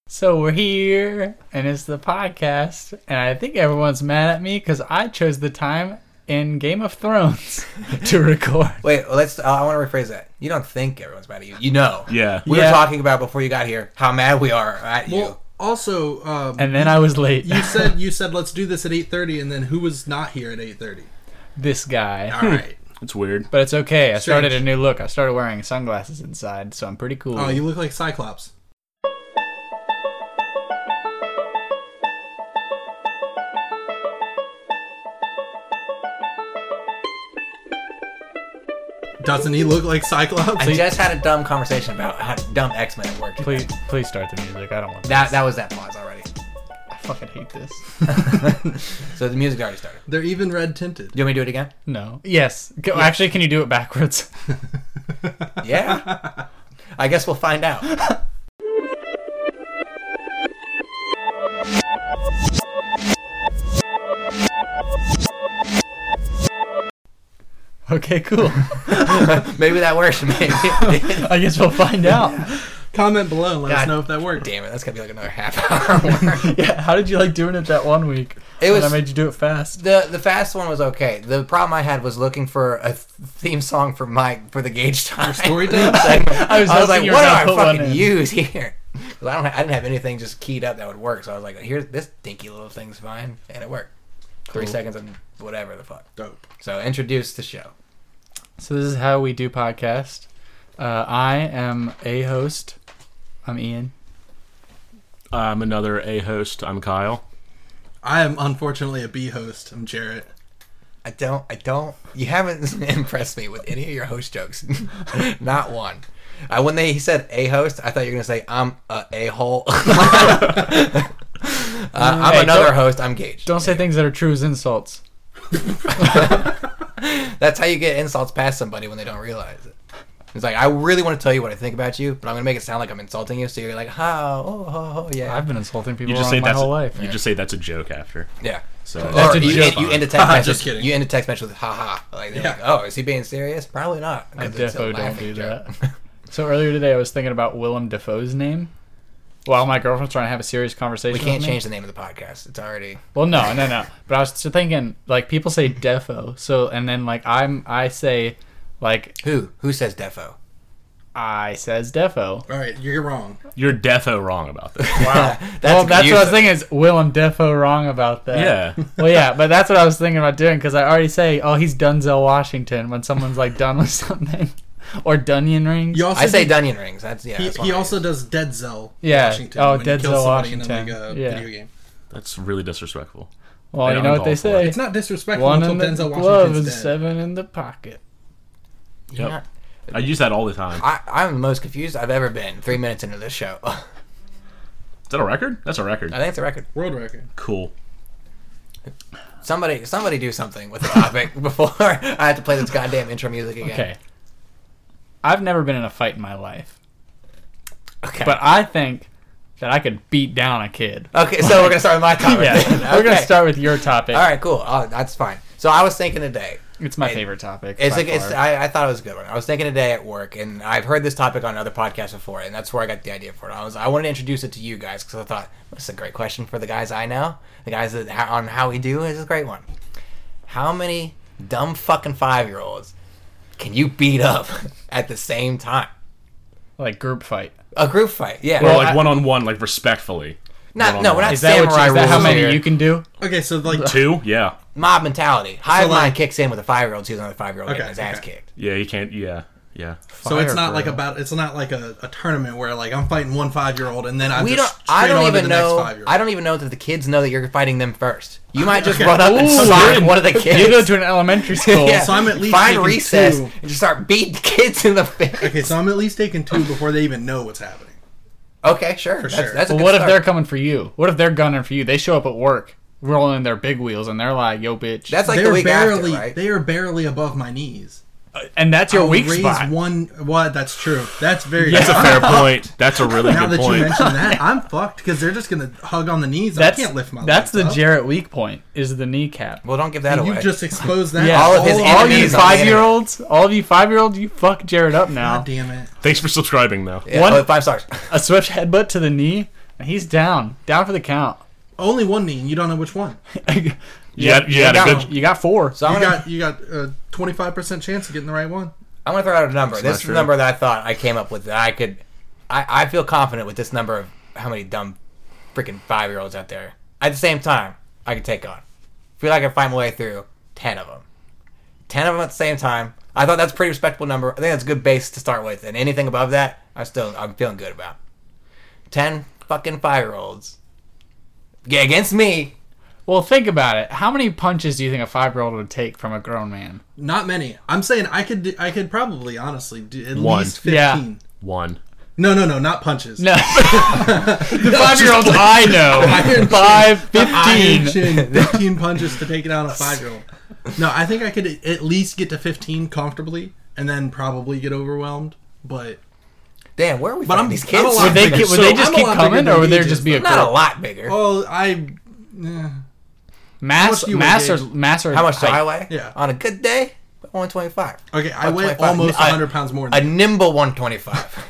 So we're here, and it's the podcast, and I think everyone's mad at me because I chose the time in Game of Thrones to record. Wait, I want to rephrase that. You don't think everyone's mad at you. You know. Yeah. We were talking about before you got here how mad we are at you. Well, also, And then I was late. you said let's do this at 8:30, and then who was not here at 8:30? This guy. All right. It's weird. But it's okay. I started a Strange. new look. I started wearing sunglasses inside, so I'm pretty cool. Oh, you look like Cyclops. Doesn't he look like Cyclops? I just had a dumb conversation about how dumb X-Men at work. Please start the music. I don't want this. That was that pause already. I fucking hate this. So the music already started. They're even red tinted. Do you want me to do it again? No. Yes. Actually, can you do it backwards? Yeah. I guess we'll find out. Okay, cool. Maybe that works. Maybe. I guess we'll find out. Comment below and let us God know if that worked. Damn it, that's gonna be like another half hour work. Yeah, how did you like doing it that one week? It was- I made you do it fast. The fast one was okay. The problem I had was looking for a theme song for the Gauge Time story time? segment. I was hoping like, you were what do gonna I put one fucking in. use here? 'Cause I didn't have anything just keyed up that would work. So I was like, here's this dinky little thing's fine, and it worked. 3 seconds and whatever the fuck. Dope. So introduce the show. So this is how we do podcast. I am a host. I'm Ian. I'm another A host. I'm Kyle. I am unfortunately a B host. I'm Jarrett. I don't. You haven't impressed me with any of your host jokes. Not one. When he said a host, I thought you were gonna say I'm a hole. I'm Hey, another host. I'm Gage. Don't say things that are true as insults. That's how you get insults past somebody when they don't realize it. It's like, I really want to tell you what I think about you, but I'm gonna make it sound like I'm insulting you. So you're like, yeah. I've been insulting people You just say my that's whole life. You just say that's a joke after. Yeah. So That's Or a you, joke. you end a text message. Just kidding. You end a text message with haha. Like, they're Yeah. like, oh, is he being serious? Probably not. I 'cause it's a defo don't laughing do joke. that. So earlier today, I was thinking about Willem Dafoe's name. While my girlfriend's trying to have a serious conversation We can't with me. change the name of the podcast. It's already. Well, no. But I was just thinking, like, people say defo. So, and then, like, I say, like, Who says defo? I says defo. All right, you're wrong. you're defo wrong about this. Wow. That's Well, that's what I was abusive. thinking is Willem Dafoe wrong about that. Yeah. Well, yeah, but that's what I was thinking about doing because I already say, oh, he's Denzel Washington when someone's, like, done with something. Or Dunyan Rings. You also I say did- Dunyan Rings. That's He, that's he one also does Deadzell Yeah. Washington. Oh, when he kills Deadzell somebody in, Washington. like, a Yeah. video game. That's really disrespectful. Well, And you know I'm what they all for say. It's not disrespectful One until in the Denzel glove Washington's is dead. 7 in the pocket. You're Yep. not- I use that all the time. I'm the most confused I've ever been 3 minutes into this show. I Is that a record? That's a record. think it's a record. World record. Cool. Somebody do something with the topic before I have to play this goddamn intro music again. Okay. I've never been in a fight in my life. Okay. But I think that I could beat down a kid. Okay, so we're gonna start with my topic. Yeah. then. We're going to Okay. start with your topic. All right, cool. Oh, that's fine. So I was thinking today. It's my favorite topic. It's by like it's. far. I thought it was a good one. I was thinking today at work, and I've heard this topic on other podcasts before, and that's where I got the idea for it. I wanted to introduce it to you guys because I thought this is a great question for the guys I know, the guys that on how we do. It's a great one. How many dumb fucking 5-year-olds can you beat up at the same time? Like group fight. A group fight, yeah. Or Well, like I- one-on-one, like respectfully. No, we're One-on-one. not Is that, samurai is that how rules many here. you can do? Okay, so like 2? Yeah. Mob mentality. Hive like- mind kicks in with a 5-year-old sees another 5-year-old Okay, getting his ass okay. kicked. Yeah, you can't. Yeah. so it's Fire not like bro. it's not like a tournament where like I'm fighting one 5-year-old and then I'm We just don't. I straight don't on to even the next know. 5-year-old. I don't even know that the kids know that you're fighting them first. You might just Okay. run up and Ooh, sock you're- one of the kids. You go to an elementary school. Yeah. So I'm at least find taking recess 2. and just start beating kids in the face. Okay, so I'm at least taking 2 before they even know what's happening. Okay, sure. For That's, sure. that's a Well, good what if start. they're coming for you? What if they're gunning for you? They show up at work, rolling their big wheels, and they're like, "Yo, bitch." That's like They're the week barely after, right? they are barely above my knees. and that's your I'll weak raise spot. one. What? That's true. That's very. That's a fair point. That's a really Now good that you point. mention that, I'm fucked because they're just gonna hug on the knees. That's I can't lift my. That's the legs up. Jarrett weak point. Is the kneecap. Well, don't give that You away. just exposed that. Yeah, all of his all enemies you on the 5-year-olds, you fuck Jarrett up now. God damn it! Thanks for subscribing, though. yeah, one- 5 stars. A swift headbutt to the knee He's down for the count. Only one knee, and you don't know which one. You got 4. So You got a 25% chance of getting the right one. I'm gonna throw out a number. That's This not is the true. number that I thought I came up with that I could. I feel confident with this number of how many dumb freaking 5-year-olds out there. At the same time, I could take on. Feel like I can find my way through 10 of them. 10 of them at the same time. I thought that's a pretty respectable number. I think that's a good base to start with. And anything above that, I'm feeling good about. 10 fucking 5-year-olds. Yeah, against me. Well, think about it. How many punches do you think a 5-year-old would take from a grown man? Not many. I'm saying I could probably honestly do at One. least 15. Yeah. 1. No, not punches. No. The 5-year-olds I know. Iron 5, Iron 15. chin, 15 punches to take it out on a 5-year-old. No, I think I could at least get to 15 comfortably, and then probably get overwhelmed. But Damn, where are we But finding I'm- these I'm kids? a lot Would they, bigger. would they just I'm a keep lot coming, bigger or than would there Aegis, just be a Not a curve? lot bigger. well, Mass, much do you mass, weigh, or Gage? mass or How much do height? I weigh? Yeah. On a good day, 125. okay. I weigh 125. almost 100 pounds more A than you. nimble 125.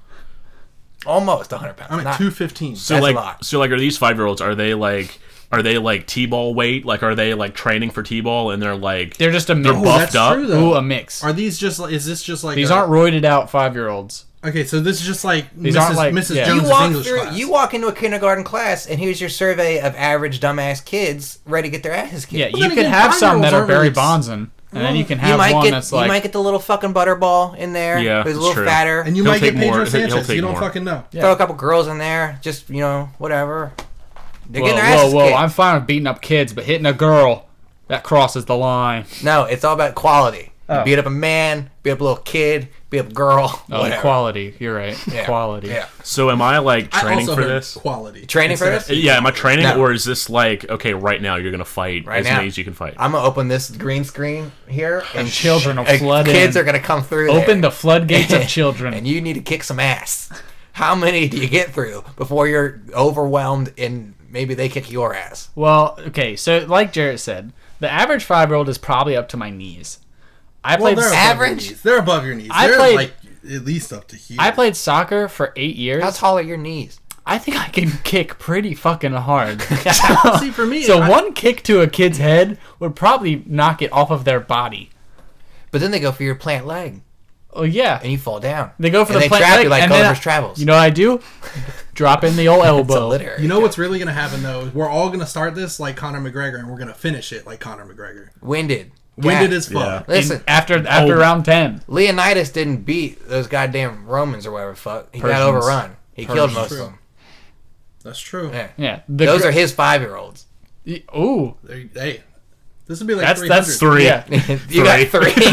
Almost 100 pounds. I'm at Not- 215. So That's a like, lot. are these 5-year-olds? Are they like T-ball weight? Like, are they like training for T-ball and they're like They're just a they're mix. buffed up? true, though. Ooh, a mix. Are these just? Is this just like? These aren't roided out 5-year-olds. Okay, so this is just like These Mrs. aren't like- Mrs. yeah. Jones' English class. You walk into a kindergarten class, and here's your survey of average dumbass kids ready to get their asses kicked. Yeah, Well, you then could again, have some that 5-year-olds are aren't Barry really- Bonson, and then you can You have might one get that's you like might get the little fucking butterball in there. Yeah, who's a that's little true. fatter. And you He'll might get take more. Pedro He'll Sanchez. take You don't more. fucking know. Yeah. Throw a couple girls in there, just whatever. They're whoa, getting their asses whoa, kicked. I'm fine with beating up kids, but hitting a girl, that crosses the line. No, it's all about quality. You Oh. beat up a man, beat up a little kid, beat up a girl. Oh, whatever. equality. You're right. Yeah. Equality. Yeah. So am I like I training also for heard this? quality. Training for this? Yeah, am I training, No. or is this like, okay, right now you're gonna fight Right as now. many as you can fight? I'm gonna open this green screen here, and Children will flood kids in. are gonna come through. Open there. the floodgates of children. And you need to kick some ass. How many do you get through before you're overwhelmed and maybe they kick your ass? Well, okay, so like Jarrett said, the average 5-year-old is probably up to my knees. I Well, played they're above average? your knees. They're above your knees. I They're played- like at least up to here. I played soccer for 8 years. How tall are your knees? I think I can kick pretty fucking hard. See, for me, So one kick to a kid's head would probably knock it off of their body. But then they go for your plant leg, Oh yeah, and you fall down. they go for and the they plant trap leg, you like and then Gulliver's Travels. You know what I do? Drop in the old it's a elbow. literary. You know what's really gonna happen though? Is we're all gonna start this like Conor McGregor, and we're gonna finish it like Conor McGregor. Winded. Winded Yeah. as fuck. Yeah. Listen, After Oh. round 10. Leonidas didn't beat those goddamn Romans or whatever the fuck. He got Persians. overrun. He killed most True. of them. That's true. Yeah. Yeah, Those are his 5-year-olds. Ooh, Hey, this would be like that's 300. 3. yeah. You got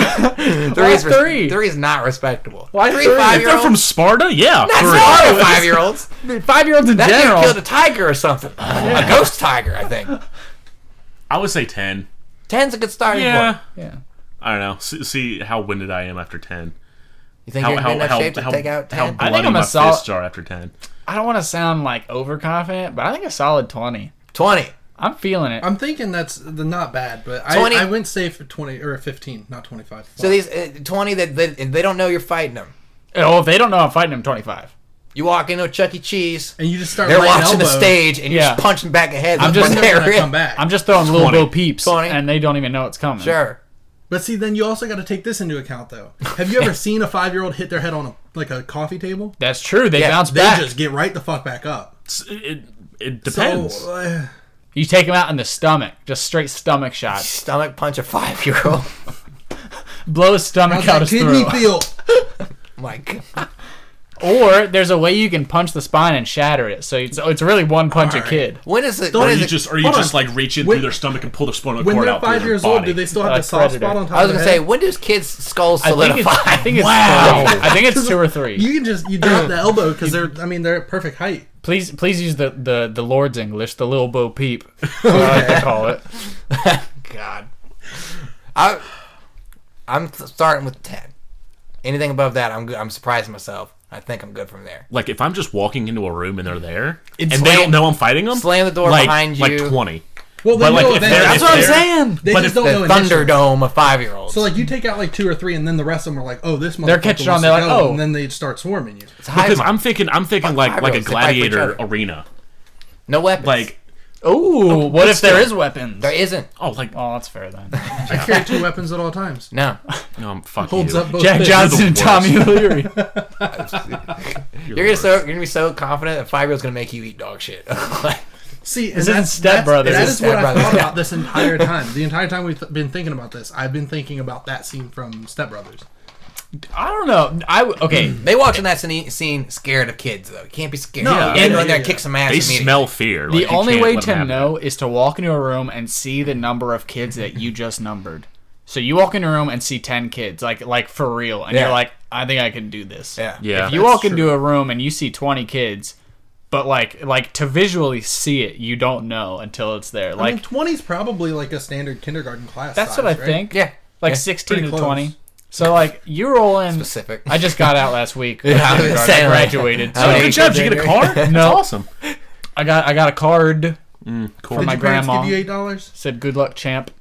3. Why three? Three is not respectable. Why 3 three? If they're 5-year-olds. from Sparta, yeah. That's 3. not 5-year-olds. 5-year-olds in That general. dude killed a tiger or something. A ghost tiger, I think. I would say 10. 10's a good starting Yeah. point. Yeah. I don't know. See how winded I am after 10. You think you're in good enough shape to take out 10? how I think bloody I'm a my solid- fists are after 10. I don't want to sound like overconfident, but I think a solid 20. 20. I'm feeling it. I'm thinking that's not bad, but 20 I went safe for 20 or 15, not 25. So these 20 that they don't know you're fighting them. Oh, if they don't know I'm fighting them, 25. You walk into a Chuck E. Cheese. and you just start They're laying watching the elbows. stage, and you're Yeah. just punching back ahead. I'm with just one They're there. gonna come back. I'm just throwing little 20. Bo Peeps, 20. and they don't even know it's coming. Sure. But see, then you also got to take this into account, though. Have you ever seen a 5-year-old hit their head on a coffee table? That's true. They Yeah, bounce They back. just get right the fuck back up. It depends. So, You take them out in the stomach. Just straight stomach shots. Stomach punch a 5-year-old. Blow his stomach how's out that his kidney throat. feel? My God. Or there's a way you can punch the spine and shatter it. So it's really one punch a Alright. kid. When is it? Don't When Or is you it? just Hold on. like reach in When- through their stomach and pull their spinal When cord they're out through 5 their years old, body. do they still have Like the soft Predator. spot on top I was of gonna their say, head? when does kids' skulls I think solidify? it's Wow. 3. I think it's 2 or 3. You drop the elbow because they're at perfect height. Please use the Lord's English, the little Bo Peep. I like to call it. God. I'm starting with 10. Anything above that, I'm good. I'm surprising myself. I think I'm good from there. Like if I'm just walking into a room and they're there It's and they slam- don't know I'm fighting them, Slam the door like, behind you. like 20. Well, they But, like, know if eventually. they're- That's if what I'm they're- saying. They but just if don't know The initially. Thunderdome of 5-year-olds. So like you take out like 2 or 3, and then the rest of them are like, "Oh, this motherfucker They're catching on, wants they're to like, go," "Oh." and then they start swarming you. it's a high Because mark. I'm thinking like a five-year-olds, they fight for each gladiator other. arena. No weapons. Like, Ooh, what but if there still. is weapons? there isn't. oh, like, Oh, that's fair then. I carry 2 weapons at all times. No. no, I'm fucking Holds you. up both Jack fists. Johnson and the Tommy O'Leary. You're gonna be so confident that 5-year-old's gonna make you eat dog shit. See, This and isn't Step Brothers. That This is is what I Step Brothers. thought about this entire time. The entire time we've been thinking about this, I've been thinking about that scene from Step Brothers. I don't know. Okay. They walked in that scene scared of kids though. You can't be scared. No, You yeah. can't go in there Yeah. and kick some ass. They immediately. smell fear. The Like, you only can't way let them to have know that. is to walk into a room and see the number of kids that you just numbered. So you walk into a room and see 10 kids, like for real, and Yeah. you're like, I think I can do this. Yeah. Yeah. If you That's walk into true. a room and you see 20 kids, but like to visually see it, you don't know until it's there. I Like mean, 20 is probably like a standard kindergarten class. that's size, what I right? think. Yeah. Like Yeah. 16 Pretty to close. 20. So like you roll in. Specific. I just got out last week. Yeah, I was I saying, like, graduated. how So many Good job. Did you get a car? That's No. awesome. I got a card. Cool. For my Did your parents grandma. give you $8? Said good luck, champ.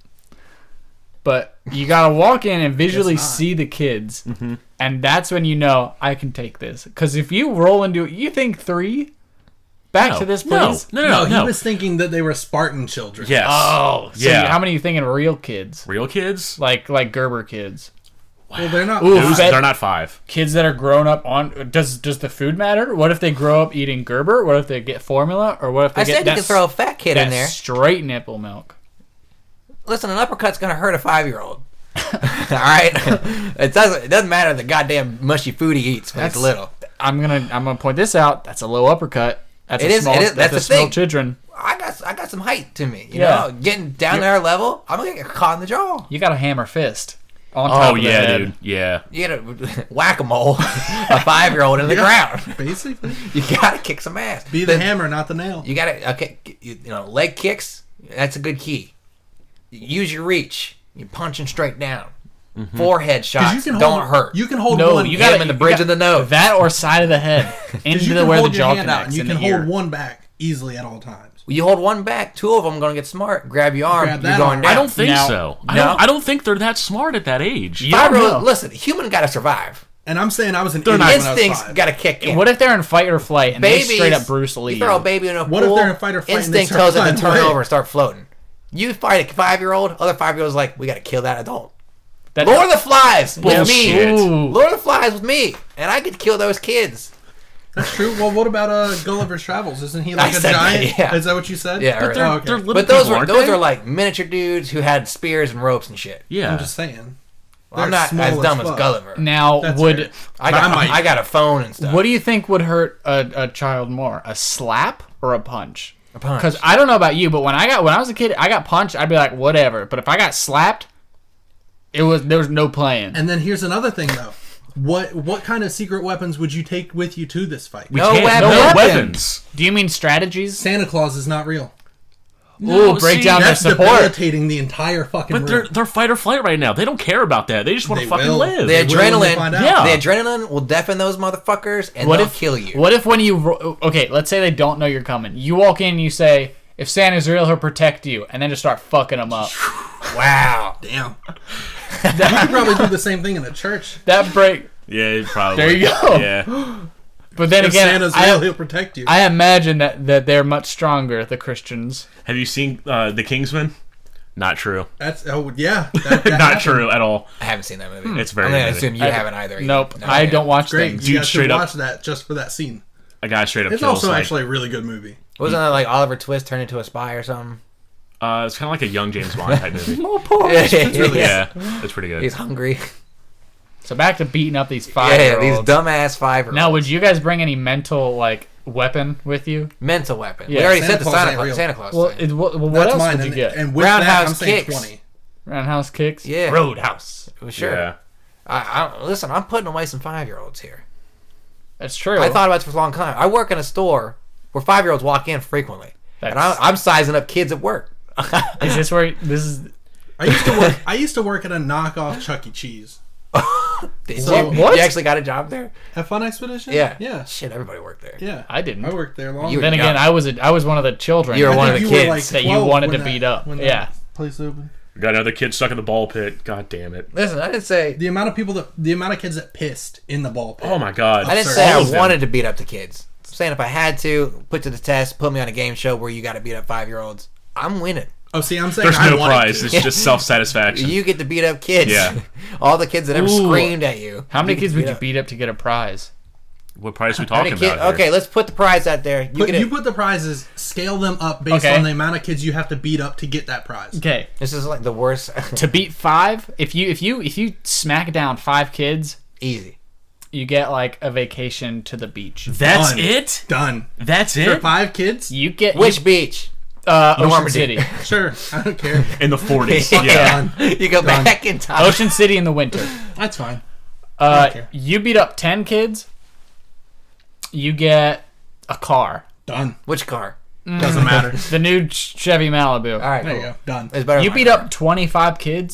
But you gotta walk in and visually Guess not. see the kids, and that's when you know I can take this. Because if you roll into it, you think 3. Back No. to this, No. please. No. He was thinking that they were Spartan children. Yes. Oh, so Yeah. how many are you thinking real kids? Real kids? Like Gerber kids, Well, they're not. Ooh, Those, fed- they're not 5. kids that are grown up on. Does the food matter? What if they grow up eating Gerber? What if they get formula? Or what if they I get said you can throw a fat kid in that there. straight nipple milk? Listen, an uppercut's gonna hurt a 5-year-old. All right, it doesn't matter the goddamn mushy food he eats when he's That's- little. I'm gonna point this out. That's a low uppercut. That's It a is- small. it is- that's a the small thing. children. I got some height to me. You Yeah. know, getting down their level, I'm gonna get caught in the jaw. You got a hammer fist on top Oh, of the yeah, head. dude. Yeah. You gotta whack-a-mole a 5-year-old in the ground. Basically, You gotta kick some ass. be the Then hammer, not the nail. You gotta you know, leg kicks. That's a good key. Use your reach. You're punching straight down. Forehead 'Cause shots don't hurt. You can hold No, one. you Hit him got in the bridge of the nose. That or side of the head 'cause into you the can where the hold your jaw hand out, connects and you in can the ear. hold one back easily at all times. You hold one back, 2 of them are gonna get smart. Grab your arm. Grab You're that going arm. down. I don't think Now- so. No? I don't think they're that smart at that age. You don't know. 5-year-old. Listen, human gotta survive. And I'm saying I was an They're idiot not- when I was Instincts 5. gotta kick in. What if they're in fight or flight and Babies, they straight up Bruce Lee? You throw a baby in a What if pool, they're in fight or flight and they instinct start tells it to flying turn away? over and start floating. You fight a 5-year-old, other 5-year-olds like, we gotta kill that adult. That- Lord of the Flies with me. Bullshit. Ooh. Lord of the Flies with me, and I could kill those kids. That's true. Well, what about Gulliver's Travels? Isn't he like I a said that, giant? yeah. Is that what you said? Yeah, But right. they're, Oh, okay. they're little But those people, were aren't those they? are like miniature dudes who had spears and ropes and shit. Yeah. I'm just saying. I'm They're not small as dumb as fuck. Gulliver. Now That's would fair. I But got I might. I got a phone and stuff. what do you think would hurt a child more, a slap or a punch? A punch. Because I don't know about you, but when I was a kid, I got punched. I'd be like, whatever. But if I got slapped, there was no playing. And then here's another thing, though. What kind of secret weapons would you take with you to this fight? We No can't- weapons. no No weapons. Do you mean strategies? Santa Claus is not real. No, Ooh, break see, down their That's support. debilitating the entire fucking But room. they're fight or flight right now. They don't care about that. They just want They to fucking will. live. the They will when they adrenaline, find out. Yeah. the adrenaline will deafen those motherfuckers and What they'll if kill you. What if when you okay, let's say they don't know you're coming. You walk in, and you say, "If Santa's real, he'll protect you," and then just start fucking them up. Wow. Damn. You could probably do the same thing in a church. That break. Yeah, probably. There you go. Yeah. But then If again, Santa's real, he'll protect you. I imagine that they're much stronger, the Christians. Have you seen The Kingsman? Not true. That's yeah. Not That happened. true at all. I haven't seen that movie. It's very I'm gonna good. assume you haven't either. Nope, No, I yeah. don't watch Great. things. You Dude, guys straight should up- watch that just for that scene. A guy straight up It's kills. also like, actually a really good movie. Wasn't that like Oliver Twist turned into a spy or something? it's kind of like a young James Bond type movie. Yeah, Yeah, it's pretty good. He's hungry. So back to beating up these Yeah, 5-year-olds. these dumbass 5-year-olds. Now, would you guys bring any mental weapon with you? mental weapon. Yeah, we already Santa said the Claus Santa ain't Claus. real. Santa Claus. Well, thing. what That's else mine. would you get? And with that, I'm Roundhouse saying kicks. 20. Roundhouse kicks. Yeah. Roadhouse. Well, sure. Yeah. Listen, I'm putting away some 5-year-olds here. That's true. I thought about this for a long time. I work in a store where 5-year-olds walk in frequently, and That's- I'm sizing up kids at work. Is this where this is? I used to work at a knockoff Chuck E. Cheese. Did So- you, What? you actually got a job there? Have Fun Expedition? Yeah. Yeah. Shit, everybody worked there. Yeah. I didn't. I worked there long. You- Then again, Yeah. I was one of the children. You were I one of think the you kids were like that you 12 wanted when to beat up. when that Yeah. place opened. We got another kid stuck in the ball pit. God damn it. Listen, I didn't say The amount of kids that pissed in the ball pit. Oh my god. I didn't Absurd. say All I of them. wanted to beat up the kids. saying if I had to put to the test, put me on a game show where you got to beat up 5-year-olds, I'm winning. Oh, see, I'm saying There's I no wanted prize. to. It's just self-satisfaction. You get to beat up kids. Yeah. All the kids that ever Ooh. screamed at you. How many get kids to would beat you up. beat up to get a prize? What prize are we How many talking kid- about here? Okay, let's put the prize out there. You put the prizes, scale them up based Okay. on the amount of kids you have to beat up to get that prize. Okay, This is like the worst. to beat 5, if you smack down 5 kids, Easy. you get like a vacation to the beach. That's Done. it? Done. That's For it? 5 kids? You get Which beach? Ocean Normandy. City, Sure. I don't care. In the 40s. Yeah. Yeah. Done. You go Done. back in time. Ocean City in the winter. That's fine. don't care. You beat up 10 kids, you get a car. Done. Which car? Doesn't matter. The new Chevy Malibu. All right, There you cool. go. Done. It's better You than beat my up 25 kids,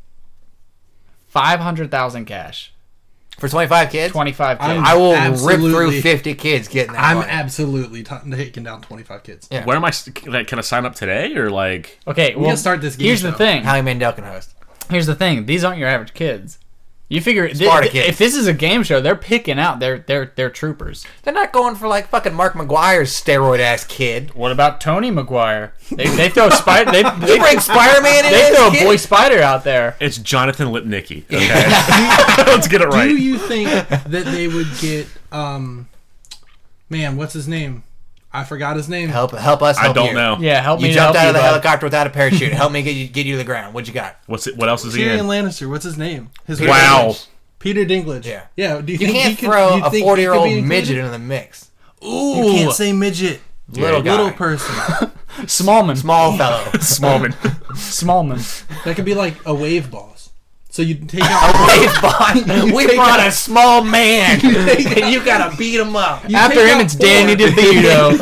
500,000 cash. for 25 kids. 25 kids. I'm I will rip absolutely- through 50 kids getting that I'm money. absolutely taking down 25 kids. Yeah. Where am I? Like, can I sign up today or like? Okay, We well, can start this game here's show. the thing. Howie Mandel can host. Here's the thing. These aren't your average kids. You figure Sparta kids. if this is a game show, they're picking out their troopers. They're not going for like fucking Mark McGuire's steroid ass kid. What about Tony Maguire? They throw spider. They Bring Spider-Man in. they as throw a kid? boy spider out there. It's Jonathan Lipnicki. Okay, let's get it right. Do you think that they would get, man, what's his name? I forgot his name. Help us. I Help don't you. know. Yeah, help me. You to jumped help out of the you, bud. helicopter without a parachute. Help me get you to the ground. What you got? What's it? What else is he Tyrion in? Lannister. What's his name? His Peter Wow. Dinklage. Peter Dinklage. Yeah. Yeah. Do you You think can't he could, throw you a think he could 40-year-old be included? midget into the mix. You can't say midget. Little guy. Little person. Smallman. Small fellow. Smallman. Smallman. That could be like a wave boss. So you take out. Wave bond. We take brought out- a small man, take and you gotta beat him up. You After take him, out it's 4. Danny DeVito.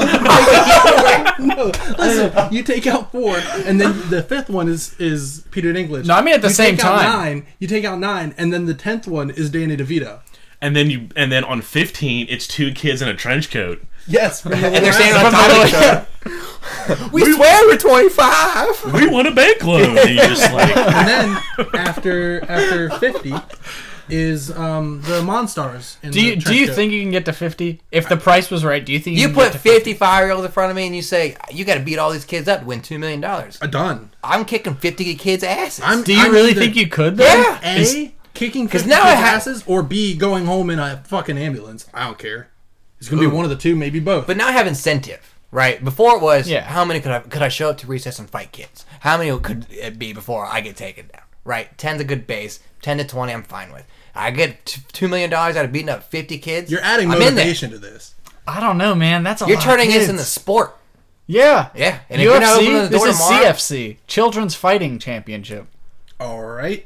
No, listen. You take out 4, and then the 5th one is Peter Dinklage. No, I mean at the You same take out time. 9. You take out 9, and then the 10th one is Danny DeVito. And then on 15, it's 2 kids in a trench coat. Yes, from the And they're Little saying on Rascals. top of each other. We swear we're 25. We want a bank loan. And you just like, And then after 50 is the Monstars. In Do you the trench coat. think you can get to 50? If the price was right, do you think You can put get to 55-year-olds in front of me and you say, you got to beat all these kids up to win $2 million. Done? I'm kicking 50 kids' asses. Do you really think you could? Then? Yeah. A, kicking 50 now kids' I have- asses, or B, going home in a fucking ambulance. I don't care. It's going to be one of the two, maybe both. But now I have incentive, right? Before it was, Yeah. how many could I show up to recess and fight kids? How many could it be before I get taken down? Right? 10's a good base. 10 to 20 I'm fine with. I get $2 million out of beating up 50 kids. You're adding I'm in there. motivation to this. I don't know, man. That's a You're lot turning of this kids. into sport. Yeah. Yeah. And if you're not opening the UFC. This door is tomorrow, CFC, Children's Fighting Championship. All right.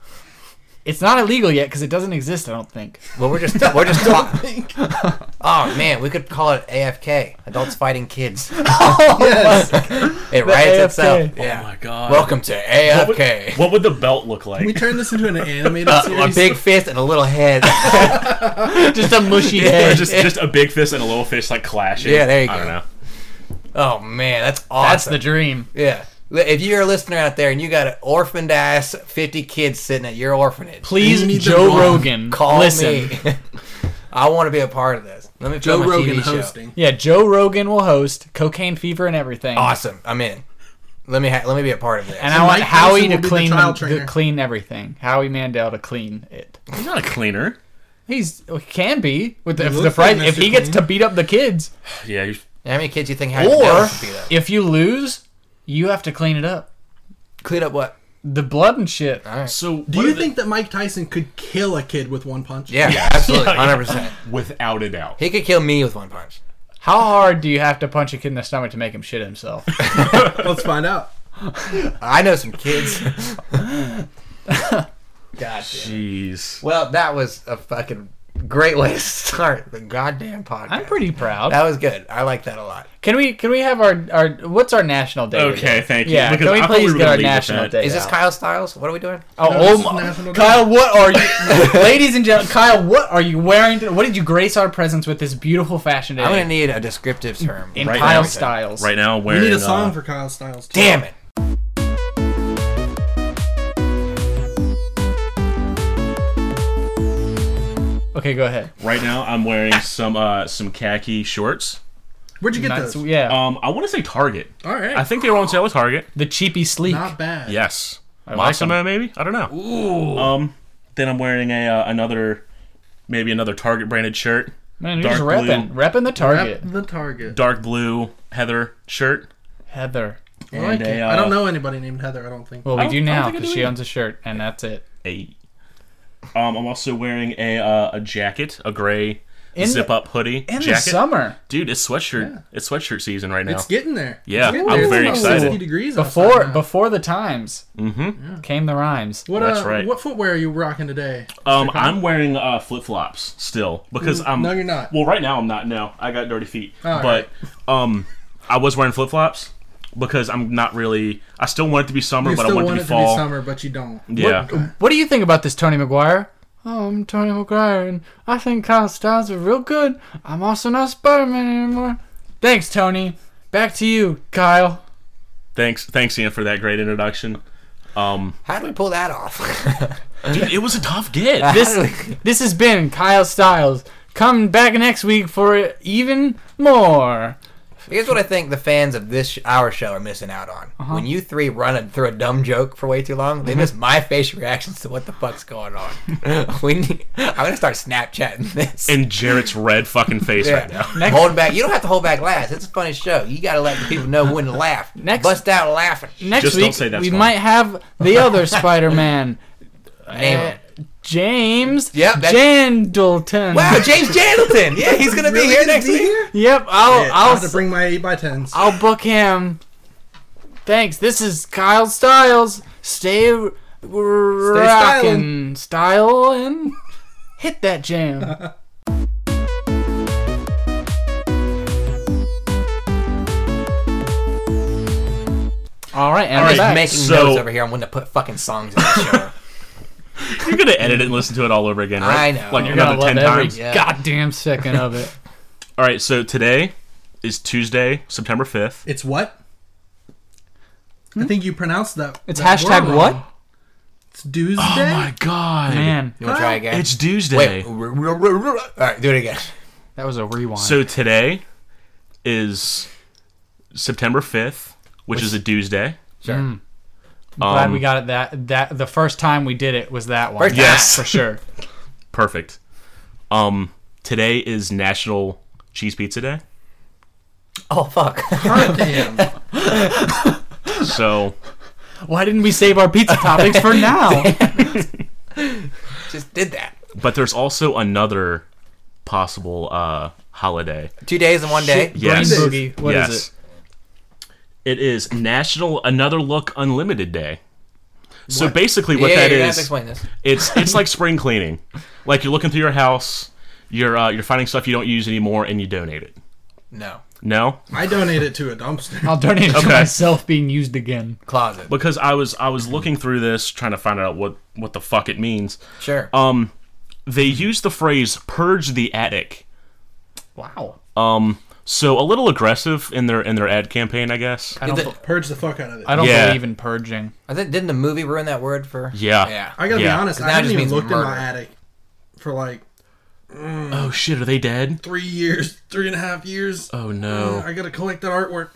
It's not illegal yet because it doesn't exist. I don't think. well, we're just talking. Oh man, we could call it AFK, Adults Fighting Kids. Yes. It writes AFK. itself. oh Yeah. my god. Welcome to AFK. What would the belt look Can like? we turn this into an animated A series? big fist and a little head. Just a mushy Yeah, Or head. just a big fist and a little fist like clashing. Yeah, there you I go. don't know. Oh man, that's awesome. That's the dream. Yeah. If you're a listener out there and you got an orphaned ass 50 kids sitting at your orphanage, Please, You need Joe them wrong. Rogan, call listen. me. I want to be a part of this. Let me Joe film a Rogan TV show. hosting. Yeah, Joe Rogan will host Cocaine Fever and everything. Awesome. I'm in. Let me be a part of this. And I want Mike Howie Tyson to will be the clean trial to trainer. clean everything. Howie Mandel to clean it. He's not a cleaner. He can be with the, He if the looks price. like If Mr. he gets Clean. to beat up the kids, Yeah. How many kids do you think Howie Mandel or should beat up? if you lose, you have to clean it up. Clean up what? The blood and shit. All right. So Do you think that Mike Tyson could kill a kid with one punch? Yeah, absolutely. Yeah. 100%. without a doubt? He could kill me with one punch. How hard do you have to punch a kid in the stomach to make him shit himself? Let's find out. I know some kids. Gotcha. Jeez. Well, that was a fucking great way to start the goddamn podcast. I'm pretty proud. That was good. I like that a lot. Can we have our what's our national day? Okay, today? thank you. Yeah, Because can we I thought please we were get gonna our lead with national that. day? Is this out? Kyle Styles? What are we doing? Oh, No, oh this is my, National Day. Kyle, what are you, ladies and gentlemen? Kyle, what are you wearing? What did you grace our presence with this beautiful fashion day? I'm gonna need a descriptive term. in right Kyle now. styles. Right now, We wearing need a song for Kyle Styles. Too. Damn it. Okay, go ahead. Right now, I'm wearing some khaki shorts. Where'd you get Nice, those? yeah. I want to say Target. All right. I think they were on sale at Target. The cheapy sleek. Not bad. Yes. I like 'em. Massimo, maybe? I don't know. Ooh. Then I'm wearing another Target branded shirt. Man, you're just dark blue. repping the Target. Rep the Target. Dark blue Heather shirt. Heather. I like And it. I don't know anybody named Heather, I don't think. Well, I we do don't now think I because do she either. owns a shirt, and that's it. I'm also wearing a jacket, a gray zip up hoodie In the jacket. summer. Dude, it's sweatshirt. It's sweatshirt season right now. It's getting there. Yeah, It's getting I'm there. very It's excited. 60 degrees outside now. Before the times came the rhymes. What, That's right. What footwear are you rocking today? I'm wearing flip flops still because I'm. No, you're not. Well, right now I'm not. No, I got dirty feet. All but I was wearing flip flops because I'm not really. I still want it to be summer, You but I still want it want to it be to be fall. summer, but you don't. Yeah. What do you think about this, Tony McGuire? Oh, I'm Tony McGuire, and I think Kyle Styles are real good. I'm also not Spider-Man anymore. Thanks, Tony. Back to you, Kyle. Thanks, Ian, for that great introduction. How did we pull that off? Dude, it was a tough get. This has been Kyle Styles. Come back next week for even more. Here's what I think the fans of our show are missing out on. When you three run through a dumb joke for way too long, they miss my facial reactions to what the fuck's going on. I'm gonna start Snapchatting this. In Jarrett's red fucking face right now. Hold back. You don't have to hold back laughs. It's a funny show. You gotta let the people know when to laugh. Bust out laughing. Next Just week, don't say that's we fun. might have the other Spider-Man. Name him. James Yep, Jandleton. Wow, James Jandleton. Yeah, he's gonna be Really here gonna next be week. here? Yep, I'll I'll have to bring my 8x10s. I'll book him. Thanks. This is Kyle Styles. Stay rockin', style, and hit that jam. All right, and I'm we're just back. making So- notes over here on when to put fucking songs in the show. You're gonna edit it and listen to it all over again, right? I know. Like You're another gonna 10 love every times. Yeah. goddamn second of it. All right, so today is Tuesday, September 5th. It's what? I think you pronounced that. It's that hashtag word what? wrong. It's Tuesday. Oh my god, Man, You wanna try again? It's Tuesday. Wait. All right, do it again. that was a rewind. So today is September 5th, which is a Tuesday. Sure. I'm glad we got it. That the first time we did it was that one. First time. Yes. for sure. Perfect. Today is National Cheese Pizza Day. Oh fuck. God damn. So Why didn't we save our pizza topics for now? Just did that. but there's also another possible holiday. 2 days in one day. Yes. Brain boogie. What is Yes. it? It is National Another Look Unlimited Day. So basically what yeah, that you're gonna have is, to explain this. it's like spring cleaning. Like you're looking through your house, you're finding stuff you don't use anymore and you donate it. No. No? I donate it to a dumpster. I'll donate it to Okay. myself being used again. Closet. Because I was looking through this trying to find out what the fuck it means. Sure. They use the phrase purge the attic. Wow. So a little aggressive in their ad campaign, I guess. I don't. Did the- Purge the fuck out of it. I don't Yeah. believe in purging. Didn't the movie ruin that word for? Yeah. Yeah. I gotta be Yeah. honest, Now I it haven't just even means looked in murder. my attic for like Oh shit, are they dead? 3 years, 3.5 years. Oh no. I gotta collect that artwork.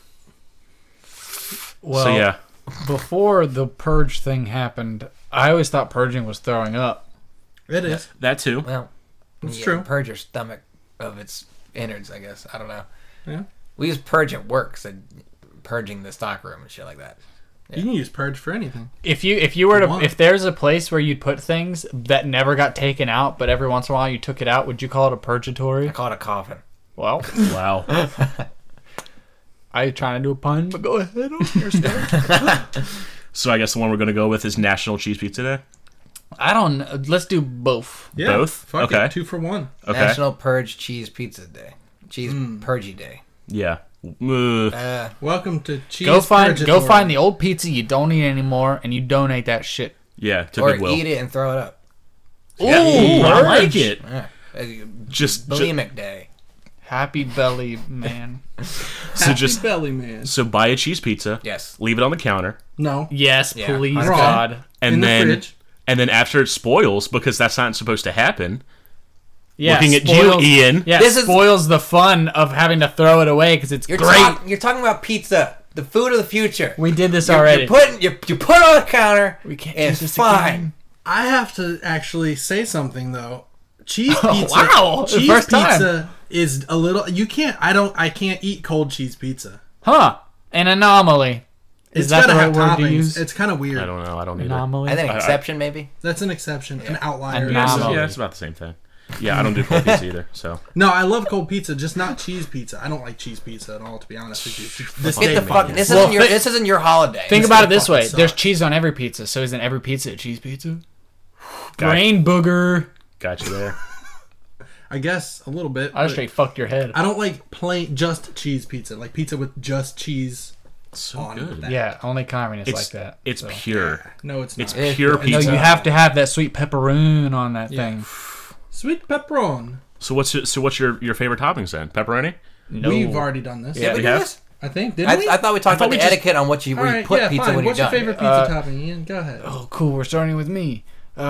Well, So yeah. before the purge thing happened, I always thought purging was throwing up. It is. That too. Well, It's you true. gotta purge your stomach of its innards, I guess. I don't know. Yeah. We use purge at work, so purging the stockroom and shit like that. You can use purge for anything. If you were to Why? if there's a place where you'd put things that never got taken out, but every once in a while you took it out, would you call it a purgatory? I call it a coffin. Well, Wow. I was trying to do a pun, but go ahead. Your stuff. So I guess the one we're gonna go with is National Cheese Pizza Day. I don't know. Let's do both. Yeah. Both? Fuck Okay. it. 2 for 1. Okay. National Purge Cheese Pizza Day. Cheese Purgy Day. Yeah. Welcome to Cheese Go find Purgatory. the old pizza you don't eat anymore, and you donate that shit. Yeah. To Or Goodwill. eat it and throw it up. Ooh, I like it. Yeah. Just Bulimic Day. Happy belly, man. so Happy just belly man. so buy a cheese pizza. Yes. Leave it on the counter, No. Yes, Yeah, please, wrong. God. and In the then fridge. and then after it spoils, because that's not supposed to happen, looking at you, Ian. Yeah, This is- spoils the fun of having to throw it away because it's You're great. You're talking about pizza, the food of the future. We did this You're already. you put it on the counter. We can't and do it's this fine. again. I have to actually say something though. Cheese pizza. Wow, the cheese first time. pizza is a little. You can't. I can't eat cold cheese pizza. Huh? An anomaly. Is It's that the gotta right have word to toppings. use? It's kind of weird. I don't know. I don't either. Anomaly. I think an exception, maybe. That's an exception, an outlier. Anomaly. Yeah, yeah, it's about the same thing. Yeah, I don't do cold pizza either. So No, I love cold pizza, just not cheese pizza. I don't like cheese pizza at all, to be honest with you. This Get day, the fuck. This Well, isn't your holiday. Think This about is it this fucking way: suck. there's cheese on every pizza, so isn't every pizza a cheese pizza? Brain booger. got you there. I guess a little bit. I but straight fucked your head. I don't like plain just cheese pizza, like pizza with just cheese So on good. that. Yeah, only Kyron is It's like that. It's so. pure. No, it's not. It's pure No, pizza. you have to have that sweet pepperoni on that Yeah. thing. Sweet pepperon. So what's your favorite toppings then? Pepperoni? No. We've already done this. Yeah, we we do have? this? I think. Didn't we? I thought we talked about we the just- etiquette on what you, where All you right, put yeah, pizza fine. when What's you're your done. favorite pizza topping, Ian? Go ahead. Oh, cool. We're starting with me.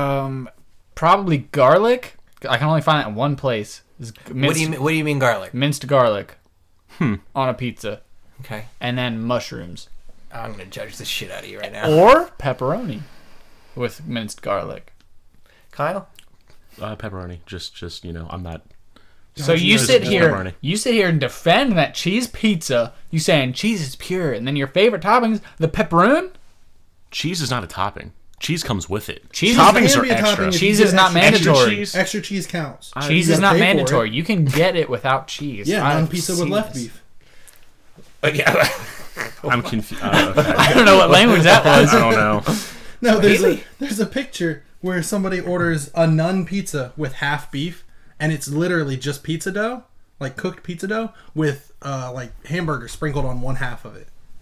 Probably garlic. I can only find it in one place. It's What do you mean garlic? minced garlic on a pizza, Okay, and then mushrooms I'm gonna judge the shit out of you right now. or pepperoni with minced garlic. Kyle, Pepperoni. Just I'm not. So Don't you know sit this here, pepperoni. you sit here and defend that cheese pizza. You saying cheese is pure, and then your favorite toppings, the pepperoni. Cheese is not a topping. Cheese comes with it. Cheese Toppings can are be a extra. topping if you Cheese get is not extra cheese. mandatory. cheese? Extra cheese counts. Cheese You is gotta not pay for mandatory. it. You can get it without cheese. Yeah, I've non-pizza with seen left this. beef. yeah, I'm confused. Okay. I don't know what language that was. I don't know. No, Really? there's a picture where somebody orders a nun pizza with half beef, and it's literally just pizza dough, like cooked pizza dough, with like hamburger sprinkled on one half of it.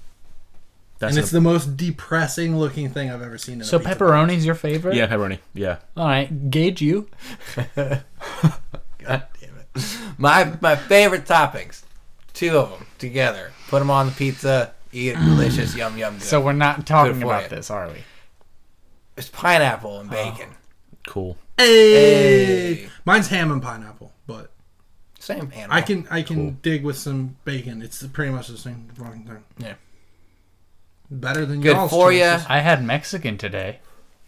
That's And it's the most depressing looking thing I've ever seen. In So a pizza. pepperoni's your favorite? yeah, pepperoni. Yeah. All right, gauge you. God damn it. My favorite toppings, 2 of them together. Put them on the pizza. Eat it, delicious, yum yum. Good. So we're not talking Good for about you. this, are we? It's pineapple and bacon. Cool. Hey! Hey. Mine's ham and pineapple, but Same animal. I can Cool. dig with some bacon. It's pretty much the same fucking thing. Yeah. Better than Good y'all's for choices. ya. I had Mexican today.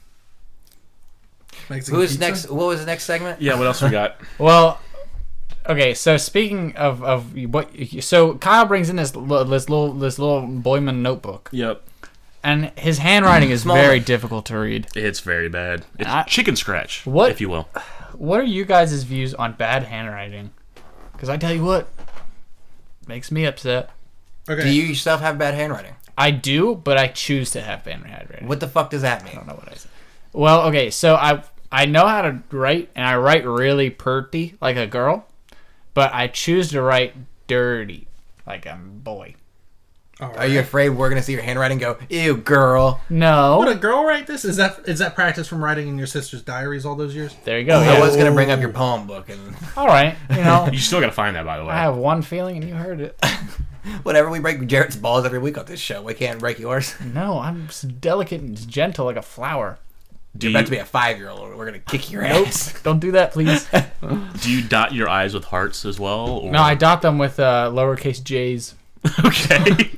Mexican Who's pizza? next? What was the next segment? Yeah. What else we got? Well, okay. So speaking of what, so Kyle brings in this little Boyman notebook, Yep. and his handwriting is Small very one. difficult to read. It's very bad. It's I- chicken scratch, What? if you will. What are you guys' views on bad handwriting? Because I tell you what, makes me upset. Okay. Do you yourself have bad handwriting? I do, but I choose to have bad handwriting. What the fuck does that I mean? don't know what I said. Well, okay, so I know how to write, and I write really pretty, like a girl, but I choose to write dirty, like a boy. All Are you afraid we're gonna see your handwriting go, ew, girl? No. Would a girl write this? Is that practice from writing in your sister's diaries all those years? There you go. I Yeah. was gonna bring up your poem book and All right. You know, You still gotta find that, by the way. I have one feeling, and you heard it. whatever. We break Jarrett's balls every week on this show. We can't break yours. No, I'm just delicate and gentle like a flower. Do You're you about to be a 5-year-old. We're gonna kick your ass. Don't do that, please. do you dot your I's with hearts as well? Or? No, I dot them with lowercase j's. Okay.